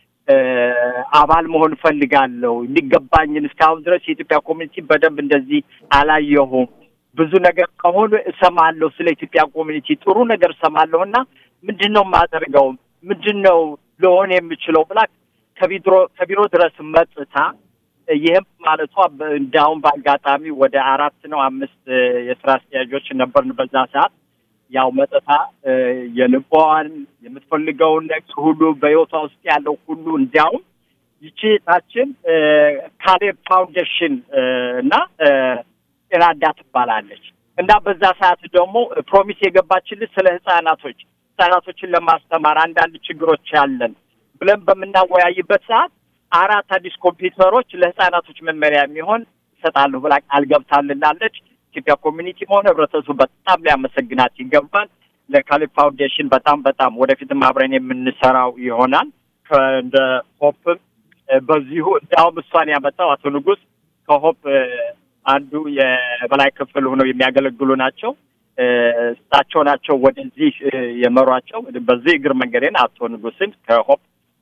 አባል መሆን ፈልጋለሁ የሚገባኝን እስካሁን ድረስ የኢትዮጵያ ኮሚኒቲ በደንብ እንደዚህ አላየሁም፣ ብዙ ነገር ከሆነ እሰማለሁ፣ ስለ ኢትዮጵያ ኮሚኒቲ ጥሩ ነገር እሰማለሁና ምንድነው ማደርገው ምንድነው ለሆነ የምችለው ብላ ከቢሮ ከቢሮ ድረስ መጥታ ይሄም ማለቷ እንዳውም በአጋጣሚ ወደ አራት ነው አምስት የስራ አስኪያጆች ነበርን በዛ ሰዓት ያው መጥታ የልቧን የምትፈልገውን ነገር ሁሉ በህይወቷ ውስጥ ያለው ሁሉ እንዲያውም ይቺ ታችን ካሌብ ፋውንዴሽን እና ኢራዳ ትባላለች እና በዛ ሰዓት ደግሞ ፕሮሚስ የገባችልን ስለ ህፃናቶች ህፃናቶችን ለማስተማር አንዳንድ ችግሮች ያለን ብለን በመናወያይበት ሰዓት አራት አዲስ ኮምፒውተሮች ለህፃናቶች መመሪያ የሚሆን ሰጣለሁ ብላ ቃል ገብታልናለች። ኢትዮጵያ ኮሚኒቲ ሆነ ህብረተሰቡ በጣም ሊያመሰግናት ይገባል። ለካሌብ ፋውንዴሽን በጣም በጣም ወደፊትም አብረን የምንሰራው ይሆናል። ከእንደ ሆፕ በዚሁ እንዳውም እሷን ያመጣው አቶ ንጉስ ከሆፕ አንዱ የበላይ ክፍል ሆነው የሚያገለግሉ ናቸው። እሳቸው ናቸው ወደዚህ የመሯቸው። በዚህ እግር መንገዴን አቶ ንጉስን ከሆፕ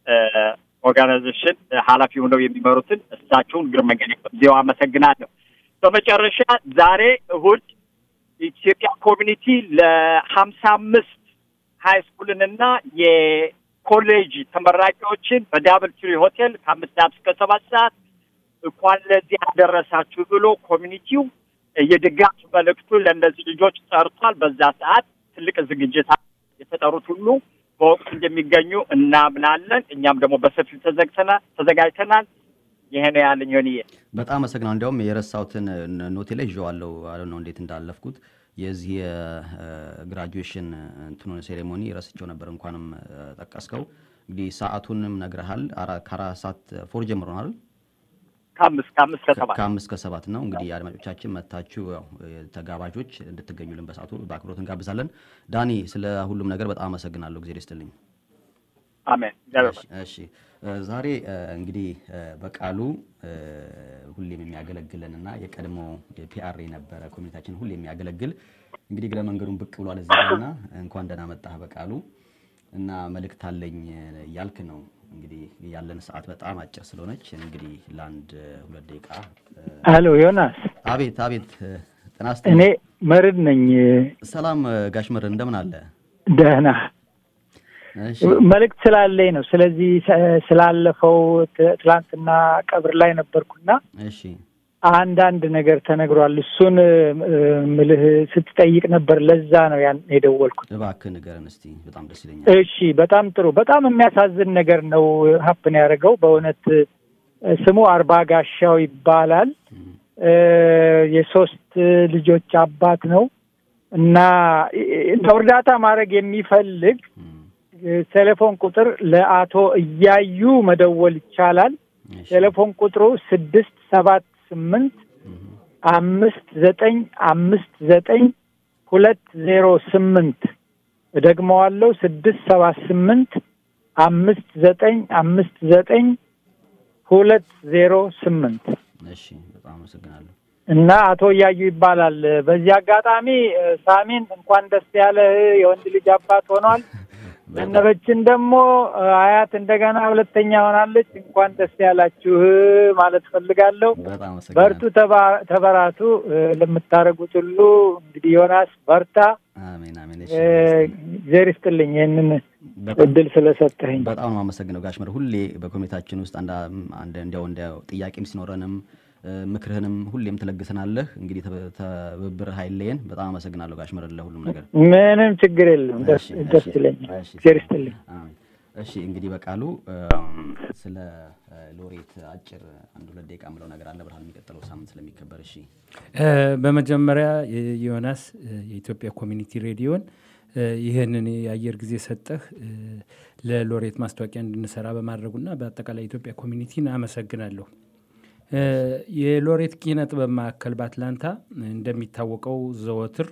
ኦርጋናይዜሽን ኃላፊ ሆነው የሚመሩትን እሳቸውን እግር መንገዴን በዚያው አመሰግናለሁ። በመጨረሻ ዛሬ እሁድ የኢትዮጵያ ኮሚኒቲ ለሀምሳ አምስት ሃይ ስኩልንና የኮሌጅ ተመራቂዎችን በዳብል ትሪ ሆቴል ከአምስት ሰዓት እስከ ሰባት ሰዓት እንኳን ለዚህ አደረሳችሁ ብሎ ኮሚኒቲው የድጋፍ መልእክቱ ለእነዚህ ልጆች ጠርቷል። በዛ ሰዓት ትልቅ ዝግጅት የተጠሩት ሁሉ በወቅቱ እንደሚገኙ እናምናለን። እኛም ደግሞ በሰፊው ተዘግተናል ተዘጋጅተናል። ይሄ ነው ያለኝ ሆነዬ። በጣም አመሰግናለሁ። እንዲያውም የረሳሁትን ኖቴ ላይ ይዤዋለሁ አለ ነው እንዴት እንዳለፍኩት የዚህ ግራጁዌሽን እንትኑን ሴሬሞኒ ረስቼው ነበር። እንኳንም ጠቀስከው። እንግዲህ ሰዓቱንም ነግረሃል። ከአራት ሰዓት ፎር ጀምሮ ነው አይደል? ከአምስት ከአምስት ከሰባት ከአምስት ከሰባት ነው። እንግዲህ አድማጮቻችን መታችሁ ያው ተጋባዦች እንድትገኙልን በሰዓቱ በአክብሮት እንጋብዛለን። ዳኒ ስለ ሁሉም ነገር በጣም አመሰግናለሁ። እግዚአብሔር ይስጥልኝ። አሜን። እሺ ዛሬ እንግዲህ በቃሉ ሁሌም የሚያገለግለንና የቀድሞ ፒአር የነበረ ኮሚኒቲያችን ሁሌም የሚያገለግል እንግዲህ ግረ መንገዱን ብቅ ብሏል እዚህና እንኳን ደህና መጣህ በቃሉ እና መልእክት አለኝ ያልክ ነው። እንግዲህ ያለን ሰዓት በጣም አጭር ስለሆነች እንግዲህ ለአንድ ሁለት ደቂቃ አሎ ዮናስ። አቤት አቤት። ጥናስት እኔ መርድ ነኝ። ሰላም ጋሽ መርድ እንደምን አለ? ደህና። እሺ መልእክት ስላለኝ ነው። ስለዚህ ስላለፈው ትላንትና ቀብር ላይ ነበርኩና እሺ አንዳንድ ነገር ተነግሯል። እሱን ምልህ ስትጠይቅ ነበር። ለዛ ነው ያን የደወልኩት። እባክህ ንገረን እስቲ፣ በጣም ደስ ይለኛል። እሺ በጣም ጥሩ። በጣም የሚያሳዝን ነገር ነው ሀፕን ያደረገው። በእውነት ስሙ አርባ ጋሻው ይባላል። የሶስት ልጆች አባት ነው እና እርዳታ ማድረግ የሚፈልግ ቴሌፎን ቁጥር ለአቶ እያዩ መደወል ይቻላል። ቴሌፎን ቁጥሩ ስድስት ሰባት ስምንት አምስት ዘጠኝ አምስት ዘጠኝ ሁለት ዜሮ ስምንት ደግመዋለሁ። ስድስት ሰባት ስምንት አምስት ዘጠኝ አምስት ዘጠኝ ሁለት ዜሮ ስምንት። እሺ በጣም አመሰግናለሁ። እና አቶ እያዩ ይባላል። በዚህ አጋጣሚ ሳሚን እንኳን ደስ ያለ የወንድ ልጅ አባት ሆኗል። ዘነበችን ደግሞ አያት እንደገና ሁለተኛ ሆናለች። እንኳን ደስ ያላችሁ ማለት ፈልጋለሁ። በርቱ፣ ተበራቱ። ለምታረጉት ሁሉ እንግዲህ ዮናስ በርታ። አሜን አሜን። እሺ እግዚአብሔር ይስጥልኝ ይሄንን እድል ስለሰጠኝ በጣም ነው የማመሰግነው ጋሽ መር። ሁሌ በኮሚኒቲያችን ውስጥ አንድ አንድ እንዲያው እንዲያው ጥያቄም ሲኖረንም ምክርህንም ሁሌም ትለግሰናለህ። እንግዲህ ተብብር ኃይሌን በጣም አመሰግናለሁ ጋሽ መር ለሁሉም ነገር። ምንም ችግር የለም። ደስ ደስ ይለኛል። እግዚአብሔር ይስጥልኝ። አሜን። እሺ እንግዲህ በቃሉ ስለ ሎሬት አጭር አንድ ሁለት ደቂቃ ምለው ነገር አለ ብርሃን የሚቀጥለው ሳምንት ስለሚከበር። እሺ በመጀመሪያ ዮናስ የኢትዮጵያ ኮሚኒቲ ሬዲዮን ይሄንን የአየር ጊዜ ሰጠህ ለሎሬት ማስታወቂያ እንድንሰራ በማድረጉና በአጠቃላይ ኢትዮጵያ ኮሚኒቲን አመሰግናለሁ። የሎሬት ኪነ ጥበብ ማዕከል በአትላንታ እንደሚታወቀው ዘወትር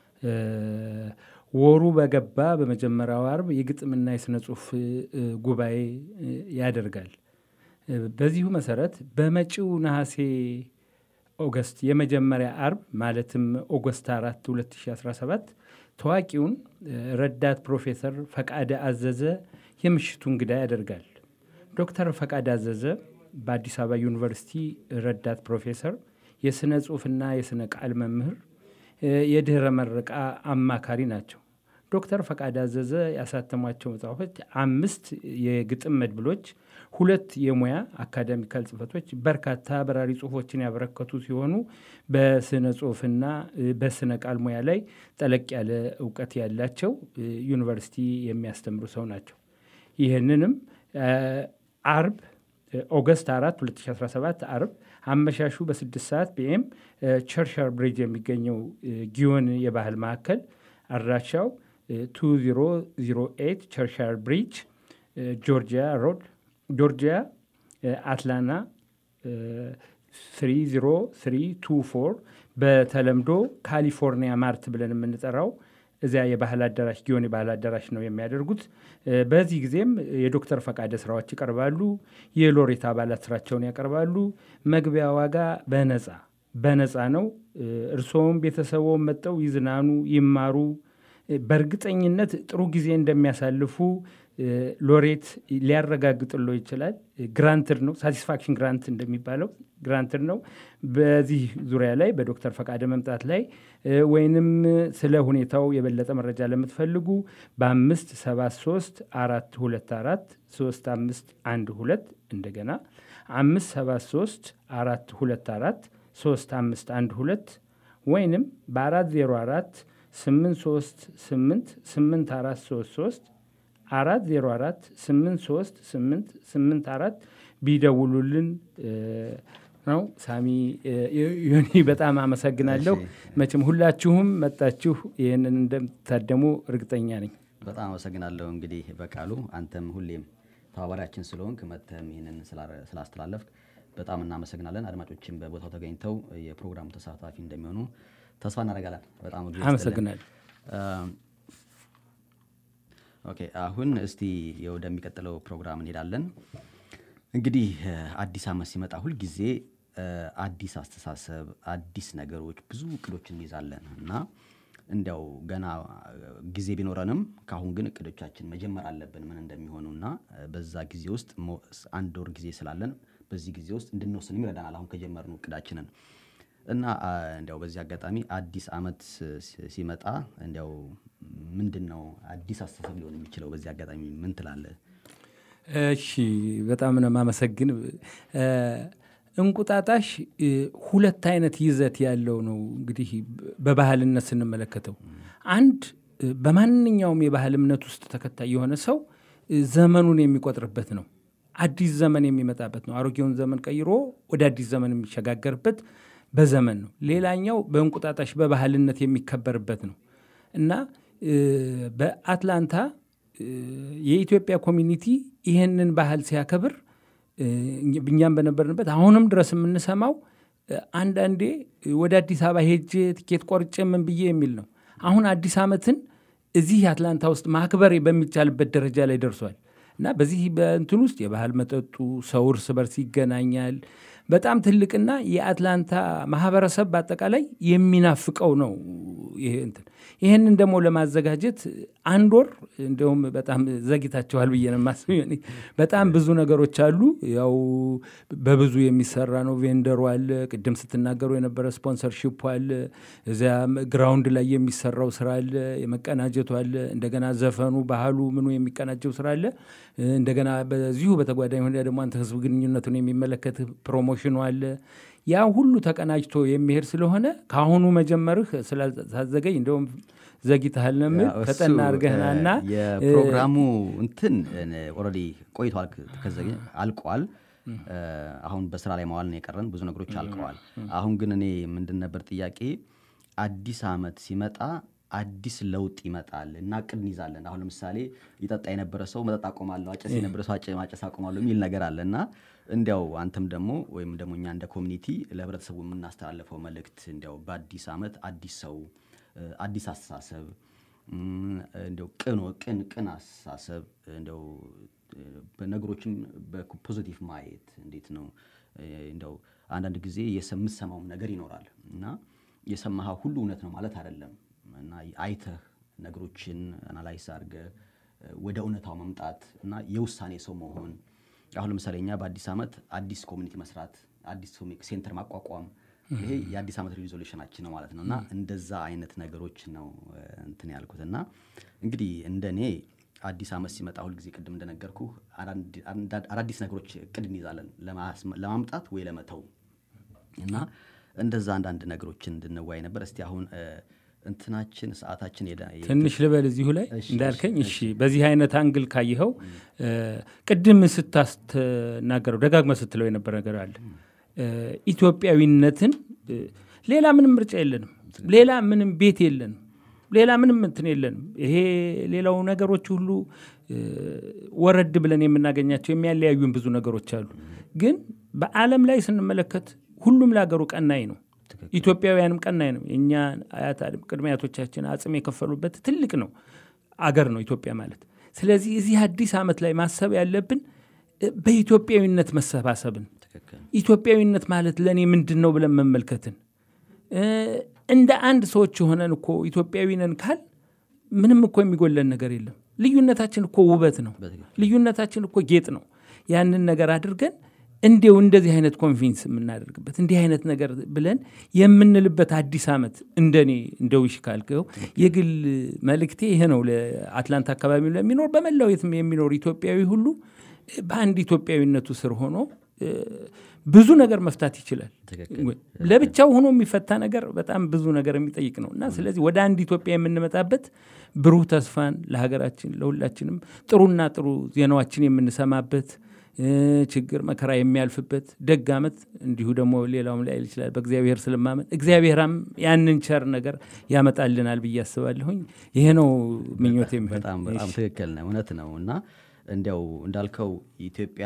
ወሩ በገባ በመጀመሪያው አርብ የግጥምና የስነ ጽሁፍ ጉባኤ ያደርጋል። በዚሁ መሰረት በመጪው ነሐሴ ኦገስት የመጀመሪያ አርብ ማለትም ኦገስት አራት ሁለት ሺህ አስራ ሰባት ታዋቂውን ረዳት ፕሮፌሰር ፈቃደ አዘዘ የምሽቱ እንግዳ ያደርጋል። ዶክተር ፈቃደ አዘዘ በአዲስ አበባ ዩኒቨርሲቲ ረዳት ፕሮፌሰር፣ የስነ ጽሁፍና የስነ ቃል መምህር፣ የድህረ ምረቃ አማካሪ ናቸው። ዶክተር ፈቃደ አዘዘ ያሳተሟቸው መጽሐፎች አምስት የግጥም መድብሎች፣ ሁለት የሙያ አካዳሚካል ጽፈቶች፣ በርካታ በራሪ ጽሁፎችን ያበረከቱ ሲሆኑ በስነ ጽሁፍና በስነ ቃል ሙያ ላይ ጠለቅ ያለ እውቀት ያላቸው ዩኒቨርሲቲ የሚያስተምሩ ሰው ናቸው። ይህንንም አርብ ኦገስት አራት ሁለት ሺህ አስራ ሰባት አርብ አመሻሹ በስድስት ሰዓት ፒኤም ቸርቸር ብሪጅ የሚገኘው ጊዮን የባህል ማዕከል አድራሻው two thousand eight ቸርቸር ብሪጅ ጆርጂያ ሮድ ጆርጂያ አትላንታ three zero three two four በተለምዶ ካሊፎርኒያ ማርት ብለን የምንጠራው እዚያ የባህል አዳራሽ ጊዮን የባህል አዳራሽ ነው የሚያደርጉት። በዚህ ጊዜም የዶክተር ፈቃደ ስራዎች ይቀርባሉ። የሎሬት አባላት ስራቸውን ያቀርባሉ። መግቢያ ዋጋ በነፃ በነፃ ነው። እርሶም ቤተሰቦም መጥተው ይዝናኑ፣ ይማሩ፣ በእርግጠኝነት ጥሩ ጊዜ እንደሚያሳልፉ ሎሬት ሊያረጋግጥሎ ይችላል። ግራንትድ ነው፣ ሳቲስፋክሽን ግራንት እንደሚባለው ግራንትድ ነው። በዚህ ዙሪያ ላይ በዶክተር ፈቃደ መምጣት ላይ ወይንም ስለ ሁኔታው የበለጠ መረጃ ለምትፈልጉ በአምስት ሰባት ሶስት አራት ሁለት አራት ሶስት አምስት አንድ ሁለት እንደገና አምስት ሰባት ሶስት አራት ሁለት አራት ሶስት አምስት አንድ ሁለት ወይንም በአራት ዜሮ አራት ስምንት ሶስት ስምንት ስምንት አራት ሶስት ሶስት አራት ዜሮ አራት ስምንት ሶስት ስምንት ስምንት አራት ቢደውሉልን ነው። ሳሚ ዮኒ በጣም አመሰግናለሁ። መቼም ሁላችሁም መጣችሁ ይሄንን እንደምታደሙ እርግጠኛ ነኝ። በጣም አመሰግናለሁ። እንግዲህ በቃሉ አንተም ሁሌም ተባባሪያችን ስለሆንክ መተም ይሄንን ስላስተላለፍክ በጣም እናመሰግናለን። አድማጮችም በቦታው ተገኝተው የፕሮግራሙ ተሳታፊ እንደሚሆኑ ተስፋ እናደርጋለን። በጣም አመሰግናለሁ። ኦኬ አሁን እስቲ ወደሚቀጥለው ፕሮግራም እንሄዳለን። እንግዲህ አዲስ ዓመት ሲመጣ ሁሉ ጊዜ አዲስ አስተሳሰብ፣ አዲስ ነገሮች፣ ብዙ እቅዶችን እንይዛለን እና እንዲያው ገና ጊዜ ቢኖረንም ካሁን ግን እቅዶቻችን መጀመር አለብን ምን እንደሚሆኑና በዛ ጊዜ ውስጥ አንድ ወር ጊዜ ስላለን በዚህ ጊዜ ውስጥ እንድንወስን ይረዳናል አሁን ከጀመርነው እቅዳችንን እና እንዲያው በዚህ አጋጣሚ አዲስ ዓመት ሲመጣ እንዲያው ምንድነው አዲስ አስተሳሰብ ሊሆን የሚችለው በዚህ አጋጣሚ ምን ትላለህ? እሺ በጣም ነው ማመሰግን። እንቁጣጣሽ ሁለት አይነት ይዘት ያለው ነው። እንግዲህ በባህልነት ስንመለከተው አንድ በማንኛውም የባህል እምነት ውስጥ ተከታይ የሆነ ሰው ዘመኑን የሚቆጥርበት ነው። አዲስ ዘመን የሚመጣበት ነው። አሮጌውን ዘመን ቀይሮ ወደ አዲስ ዘመን የሚሸጋገርበት በዘመን ነው። ሌላኛው በእንቁጣጣሽ በባህልነት የሚከበርበት ነው እና በአትላንታ የኢትዮጵያ ኮሚኒቲ ይሄንን ባህል ሲያከብር እኛም በነበርንበት አሁንም ድረስ የምንሰማው አንዳንዴ ወደ አዲስ አበባ ሄጄ ትኬት ቆርጬ ምን ብዬ የሚል ነው። አሁን አዲስ ዓመትን እዚህ አትላንታ ውስጥ ማክበር በሚቻልበት ደረጃ ላይ ደርሷል እና በዚህ በእንትን ውስጥ የባህል መጠጡ ሰው እርስ በርስ ይገናኛል። በጣም ትልቅና የአትላንታ ማህበረሰብ በአጠቃላይ የሚናፍቀው ነው ይሄ እንትን። ይሄንን ደግሞ ለማዘጋጀት አንድ ወር እንደውም በጣም ዘግይታቸዋል ብዬ ነው የማስበው። በጣም ብዙ ነገሮች አሉ። ያው በብዙ የሚሰራ ነው። ቬንደሩ አለ፣ ቅድም ስትናገሩ የነበረ ስፖንሰርሺፕ አለ፣ እዚያ ግራውንድ ላይ የሚሰራው ስራ አለ፣ የመቀናጀቱ አለ፣ እንደገና ዘፈኑ ባህሉ ምኑ የሚቀናጀው ስራ አለ። እንደገና በዚሁ በተጓዳኝ ሁኔታ ደግሞ አንተ ህዝብ ግንኙነቱን የሚመለከት ፕሮሞሽኑ አለ። ያ ሁሉ ተቀናጅቶ የሚሄድ ስለሆነ ካሁኑ መጀመርህ ስላልታዘገኝ እንደውም ዘግይተሃል ነው ፈጠና አርገህናና የፕሮግራሙ እንትን ኦሬዲ ቆይቷል ከዘገኝ አልቋል። አሁን በስራ ላይ ማዋል ነው የቀረን ብዙ ነገሮች አልቀዋል። አሁን ግን እኔ ምንድን ነበር ጥያቄ አዲስ ዓመት ሲመጣ አዲስ ለውጥ ይመጣል እና ቅድን ይዛለን። አሁን ለምሳሌ ይጠጣ የነበረ ሰው መጠጥ አቆማለሁ፣ አጨስ የነበረ ሰው ማጨስ አቆማለሁ የሚል ነገር አለና እንዲያው አንተም ደግሞ ወይም ደግሞ እኛ እንደ ኮሚኒቲ ለህብረተሰቡ የምናስተላልፈው መልእክት እንዲያው በአዲስ ዓመት አዲስ ሰው አዲስ አስተሳሰብ እንዲያው ቅን ቅን ቅን አስተሳሰብ እንዲያው በነገሮችን በፖዚቲቭ ማየት እንዴት ነው እንዲያው አንዳንድ ጊዜ የሰምሰማው ነገር ይኖራል እና የሰማሃው ሁሉ እውነት ነው ማለት አይደለም እና አይተህ ነገሮችን አናላይዝ አድርገህ ወደ እውነታው መምጣት እና የውሳኔ ሰው መሆን። አሁን ለምሳሌ እኛ በአዲስ ዓመት አዲስ ኮሚኒቲ መስራት አዲስ ሴንተር ማቋቋም ይሄ የአዲስ ዓመት ሪዞሉሽናችን ነው ማለት ነውና እንደዛ አይነት ነገሮች ነው እንትን ያልኩትና እንግዲህ እንደኔ አዲስ ዓመት ሲመጣ ሁሉ ጊዜ ቅድም እንደነገርኩ አዳዲስ ነገሮች ቅድ እንይዛለን ለማምጣት ወይ ለመተው እና እንደዛ አንዳንድ ነገሮችን እንድንወያይ ነበር። እስቲ አሁን እንትናችን ሰዓታችን ሄዳ ትንሽ ልበል እዚሁ ላይ እንዳልከኝ። እሺ በዚህ አይነት አንግል ካየኸው ቅድም ስታስተናገረው ደጋግመህ ስትለው የነበረ ነገር አለ። ኢትዮጵያዊነትን ሌላ ምንም ምርጫ የለንም፣ ሌላ ምንም ቤት የለንም፣ ሌላ ምንም እንትን የለንም። ይሄ ሌላው ነገሮች ሁሉ ወረድ ብለን የምናገኛቸው የሚያለያዩን ብዙ ነገሮች አሉ። ግን በዓለም ላይ ስንመለከት ሁሉም ለሀገሩ ቀናይ ነው። ኢትዮጵያውያንም ቀናይ ነው። እኛ አያት ቅድመ አያቶቻችን አጽም የከፈሉበት ትልቅ ነው አገር ነው ኢትዮጵያ ማለት። ስለዚህ እዚህ አዲስ ዓመት ላይ ማሰብ ያለብን በኢትዮጵያዊነት መሰባሰብን፣ ኢትዮጵያዊነት ማለት ለኔ ምንድነው ብለን መመልከትን፣ እንደ አንድ ሰዎች ሆነን እኮ ኢትዮጵያዊ ነን ካል ምንም እኮ የሚጎለን ነገር የለም ልዩነታችን እኮ ውበት ነው ልዩነታችን እኮ ጌጥ ነው ያንን ነገር አድርገን እንዴው እንደዚህ አይነት ኮንፊደንስ የምናደርግበት እንዲህ አይነት ነገር ብለን የምንልበት አዲስ አመት እንደኔ እንደው ይሽካልከው የግል መልክቴ ይሄ ነው ለአትላንታ አካባቢ ለሚኖር በመላው የትም የሚኖር ኢትዮጵያዊ ሁሉ በአንድ ኢትዮጵያዊነቱ ስር ሆኖ ብዙ ነገር መፍታት ይችላል ለብቻው ሆኖ የሚፈታ ነገር በጣም ብዙ ነገር የሚጠይቅ ነውና ስለዚህ ወደ አንድ ኢትዮጵያ የምንመጣበት ብሩህ ተስፋን ለሀገራችን ለሁላችንም ጥሩና ጥሩ ዜናዎችን የምንሰማበት ችግር መከራ የሚያልፍበት ደግ አመት እንዲሁ ደግሞ ሌላውም ላይ ይችላል በእግዚአብሔር ስለማመን እግዚአብሔርም ያንን ቸር ነገር ያመጣልናል በያስባለሁኝ ይሄ ነው ምኞቴ በጣም በጣም ትክክል ነው እውነት ነውና እንዲያው እንዳልከው ኢትዮጵያ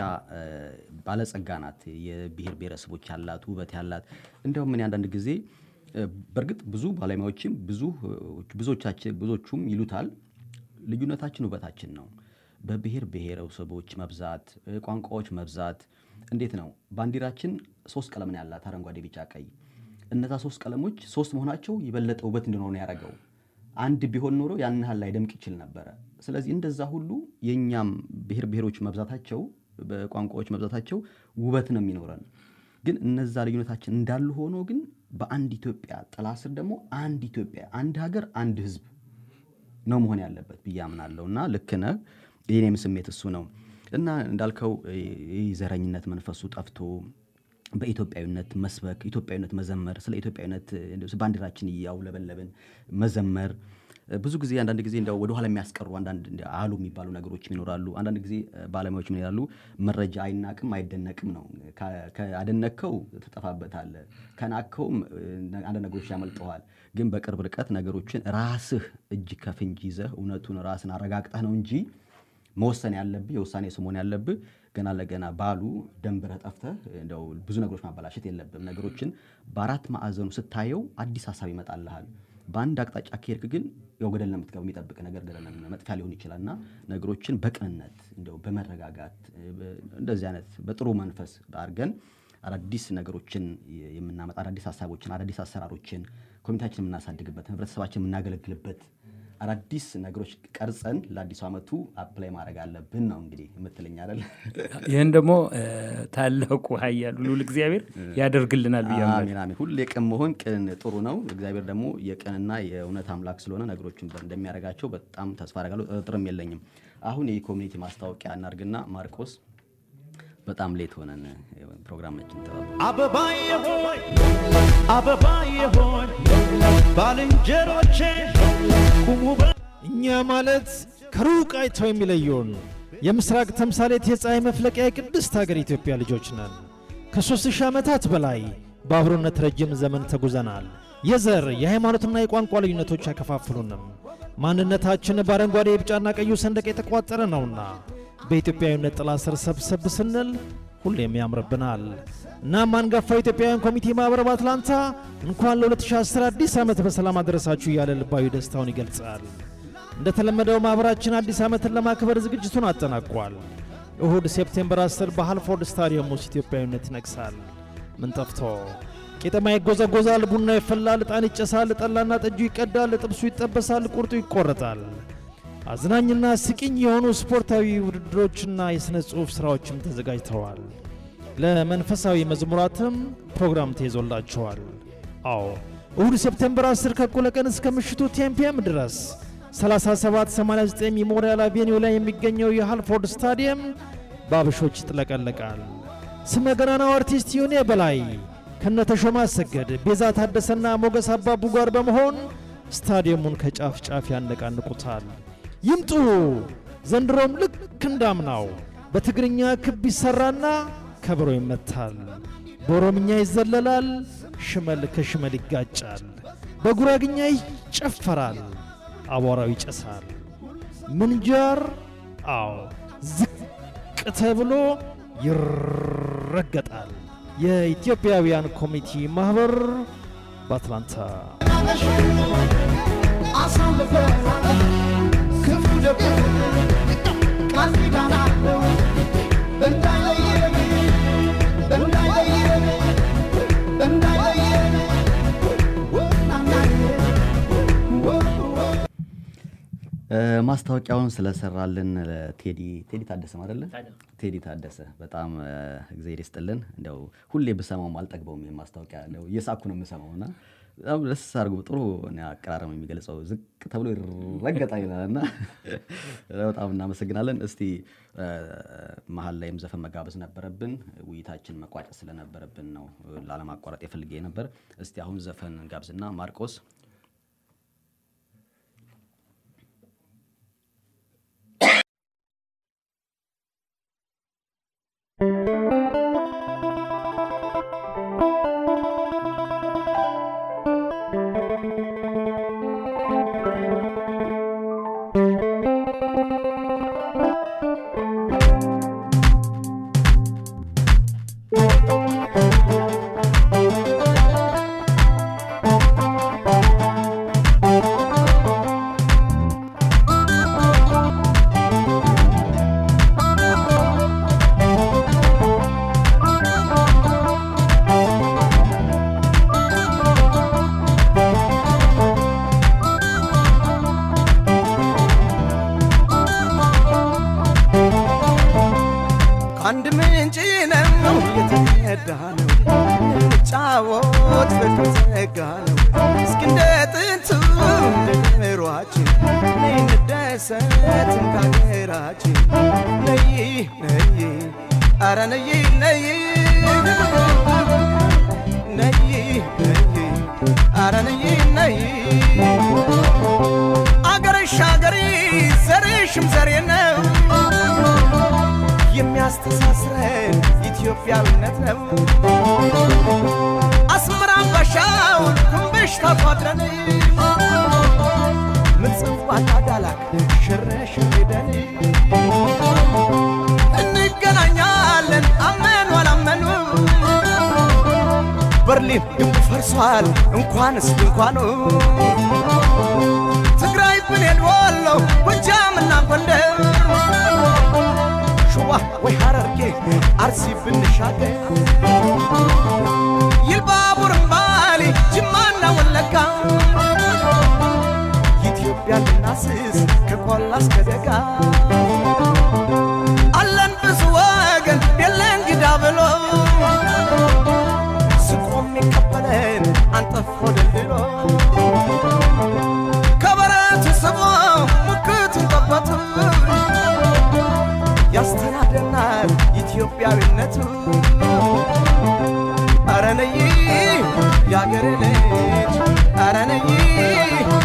ባለጸጋ ናት የብሔር ብሔረሰቦች ያላት ውበት ያላት እንዲያው ምን ያንዳንድ ጊዜ በርግጥ ብዙ ባለሙያዎችም ብዙ ብዙዎቻችን ብዙዎቹም ይሉታል ልዩነታችን ውበታችን ነው በብሔር ብሔረሰቦች መብዛት ቋንቋዎች መብዛት እንዴት ነው ባንዲራችን ሶስት ቀለም ነው ያላት አረንጓዴ ቢጫ ቀይ እነዛ ሶስት ቀለሞች ሶስት መሆናቸው ይበለጠ ውበት እንዲኖር ነው ያደረገው አንድ ቢሆን ኖሮ ያን ያህል ላይ ደምቅ ይችል ነበር ስለዚህ እንደዛ ሁሉ የኛም ብሔር ብሔሮች መብዛታቸው በቋንቋዎች መብዛታቸው ውበት ነው የሚኖረን ግን እነዛ ልዩነታችን እንዳሉ ሆኖ ግን በአንድ ኢትዮጵያ ጥላ ስር ደግሞ አንድ ኢትዮጵያ አንድ ሀገር አንድ ህዝብ ነው መሆን ያለበት በያምናለውና ልክ ነው የኔም ስሜት እሱ ነው እና እንዳልከው የዘረኝነት መንፈሱ ጠፍቶ በኢትዮጵያዊነት መስበክ ኢትዮጵያዊነት መዘመር ስለ ኢትዮጵያዊነት ባንዲራችን ያውለበለብን መዘመር ብዙ ጊዜ አንዳንድ ጊዜ እንደው ወደ ኋላ የሚያስቀሩ አንዳንድ አሉ የሚባሉ ነገሮች ይኖራሉ አንዳንድ ጊዜ ባለሙያዎች ምን ይላሉ መረጃ አይናቅም አይደነቅም ነው ካደነከው ተጠፋበታል ከናከው አንዳንድ ነገሮች ያመልጠዋል ግን በቅርብ ርቀት ነገሮችን ራስህ እጅ ከፍንጅ ይዘህ እውነቱን ራስን አረጋግጠህ ነው እንጂ መወሰን ያለብህ የውሳኔ ሰሞን ያለብህ ገና ለገና ባሉ ደንብረ ጠፍተህ እንደው ብዙ ነገሮች ማባላሸት የለብም ነገሮችን በአራት ማዕዘኑ ስታየው አዲስ ሐሳብ ይመጣልሃል በአንድ አቅጣጫ ከሄድክ ግን ያው ገደል ነው የምትገባው የሚጠብቅ ነገር ገደል ነው መጥፋ ሊሆን ይችላልና ነገሮችን በቅንነት እንደው በመረጋጋት እንደዚህ አይነት በጥሩ መንፈስ አድርገን አዳዲስ ነገሮችን የምናመጣ አዳዲስ ሐሳቦችን አዳዲስ አሰራሮችን ኮሚኒቲያችንን የምናሳድግበት ህብረተሰባችንን የምናገለግልበት አዳዲስ ነገሮች ቀርጸን ለአዲስ አመቱ አፕላይ ማድረግ አለብን ነው እንግዲህ የምትለኝ አይደል ይሄን ደግሞ ታላቁ ኃያሉ ሉል እግዚአብሔር ያደርግልናል ብያለሁ አሜን አሜን ሁሉ የቀን መሆን ቅን ጥሩ ነው እግዚአብሔር ደግሞ የቀንና የእውነት አምላክ ስለሆነ ነገሮችን እንደሚያረጋቸው በጣም ተስፋ አደርጋለሁ ጥርም የለኝም አሁን የኮሚኒቲ ማስታወቂያ እናርግና ማርቆስ በጣም ሌት ሆነን ፕሮግራማችን ተባለ አበባዬ ሆይ አበባዬ ሆይ ባልንጀሮቼ ቁሙ እኛ ማለት ከሩቅ አይተው የሚለዩን የምስራቅ ተምሳሌት የፀሐይ መፍለቂያ የቅድስት ሀገር ኢትዮጵያ ልጆች ነን ከሦስት ሺህ ዓመታት በላይ በአብሮነት ረጅም ዘመን ተጉዘናል የዘር የሃይማኖትና የቋንቋ ልዩነቶች አይከፋፍሉንም ማንነታችን በአረንጓዴ ቢጫና ቀዩ ሰንደቅ የተቋጠረ ነውና በኢትዮጵያዊነት ጥላ ስር ሰብሰብ ስንል ሁሌም ያምርብናል እናም አንጋፋው ኢትዮጵያውያን ኮሚቴ ማህበር በአትላንታ እንኳን ለ2010 አዲስ ዓመት በሰላም አደረሳችሁ ያለ ልባዊ ደስታውን ይገልጻል እንደተለመደው ማህበራችን አዲስ ዓመትን ለማክበር ዝግጅቱን አጠናቋል እሁድ ሴፕቴምበር አስር በሃልፎርድ ስታዲየም ውስጥ ኢትዮጵያዊነት ይነግሳል ምን ጠፍቶ ቄጠማ ይጎዘጎዛል ቡና ይፈላል ዕጣን ይጨሳል ጠላና ጠጁ ይቀዳል ጥብሱ ይጠበሳል ቁርጡ ይቆረጣል አዝናኝና ስቂኝ የሆኑ ስፖርታዊ ውድድሮችና የስነ ጽሑፍ ስራዎችም ተዘጋጅተዋል ለመንፈሳዊ መዝሙራትም ፕሮግራም ተይዞላቸዋል አዎ እሁድ ሴፕቴምበር አስር ከእኩለ ቀን እስከ ምሽቱ ቴን ፒኤም ድረስ ሰላሳ ሰባት ሰማንያ ዘጠኝ ሜሞሪያል አቬኒው ላይ የሚገኘው የሃልፎርድ ስታዲየም ባብሾች ይጥለቀለቃል ስመገናናው አርቲስት ዩኔ በላይ ከነተሾማ አሰገድ ቤዛ ታደሰና ሞገስ አባቡ ጋር በመሆን ስታዲየሙን ከጫፍ ጫፍ ያነቃንቁታል ይምጡ ዘንድሮም ልክ እንዳምናው በትግርኛ ክብ ይሰራና ከበሮ ይመታል በኦሮምኛ ይዘለላል ሽመል ከሽመል ይጋጫል በጉራግኛ ይጨፈራል አቧራው ይጨሳል ምንጃር አው ዝቅ ተብሎ ይረገጣል የኢትዮጵያውያን ኮሚቴ ማህበር በአትላንታ ማስታወቂያውን ስለሰራልን ቴዲ ቴዲ ታደሰ ማለት አይደል? ቴዲ ታደሰ በጣም እግዚአብሔር ይስጥልን። እንደው ሁሌ በሰማው ማልጠግበውም የማስታወቂያ ነው እየሳኩ ነው የምሰማውና በጣም ደስ አድርጎ ጥሩ ነው አቀራረም የሚገልጸው ዝቅ ተብሎ ይረገጣ ይላልና በጣም እናመሰግናለን። እስቲ መሀል ላይም ዘፈን መጋበዝ ነበረብን ውይይታችን መቋጨት ስለነበረብን ነው ላለማቋረጥ የፈልጌ ነበር። እስቲ አሁን ዘፈን ጋብዝና ማርቆስ برلين يفرسوال انكوانس انكوانو تقراي بنين والو وجامنا قندر شوا ويحرركي عرسي بنشاكي يلبابور مالي جمانا ولكا يتيوبيا للناسيس كقولاس كدقا ألن بزواغن يلن قدابلو كبلين أنت فود الليلو كبرت سبوا مكت طبط يستنادنا إثيوبيا بالنتو أراني يا غريلي أراني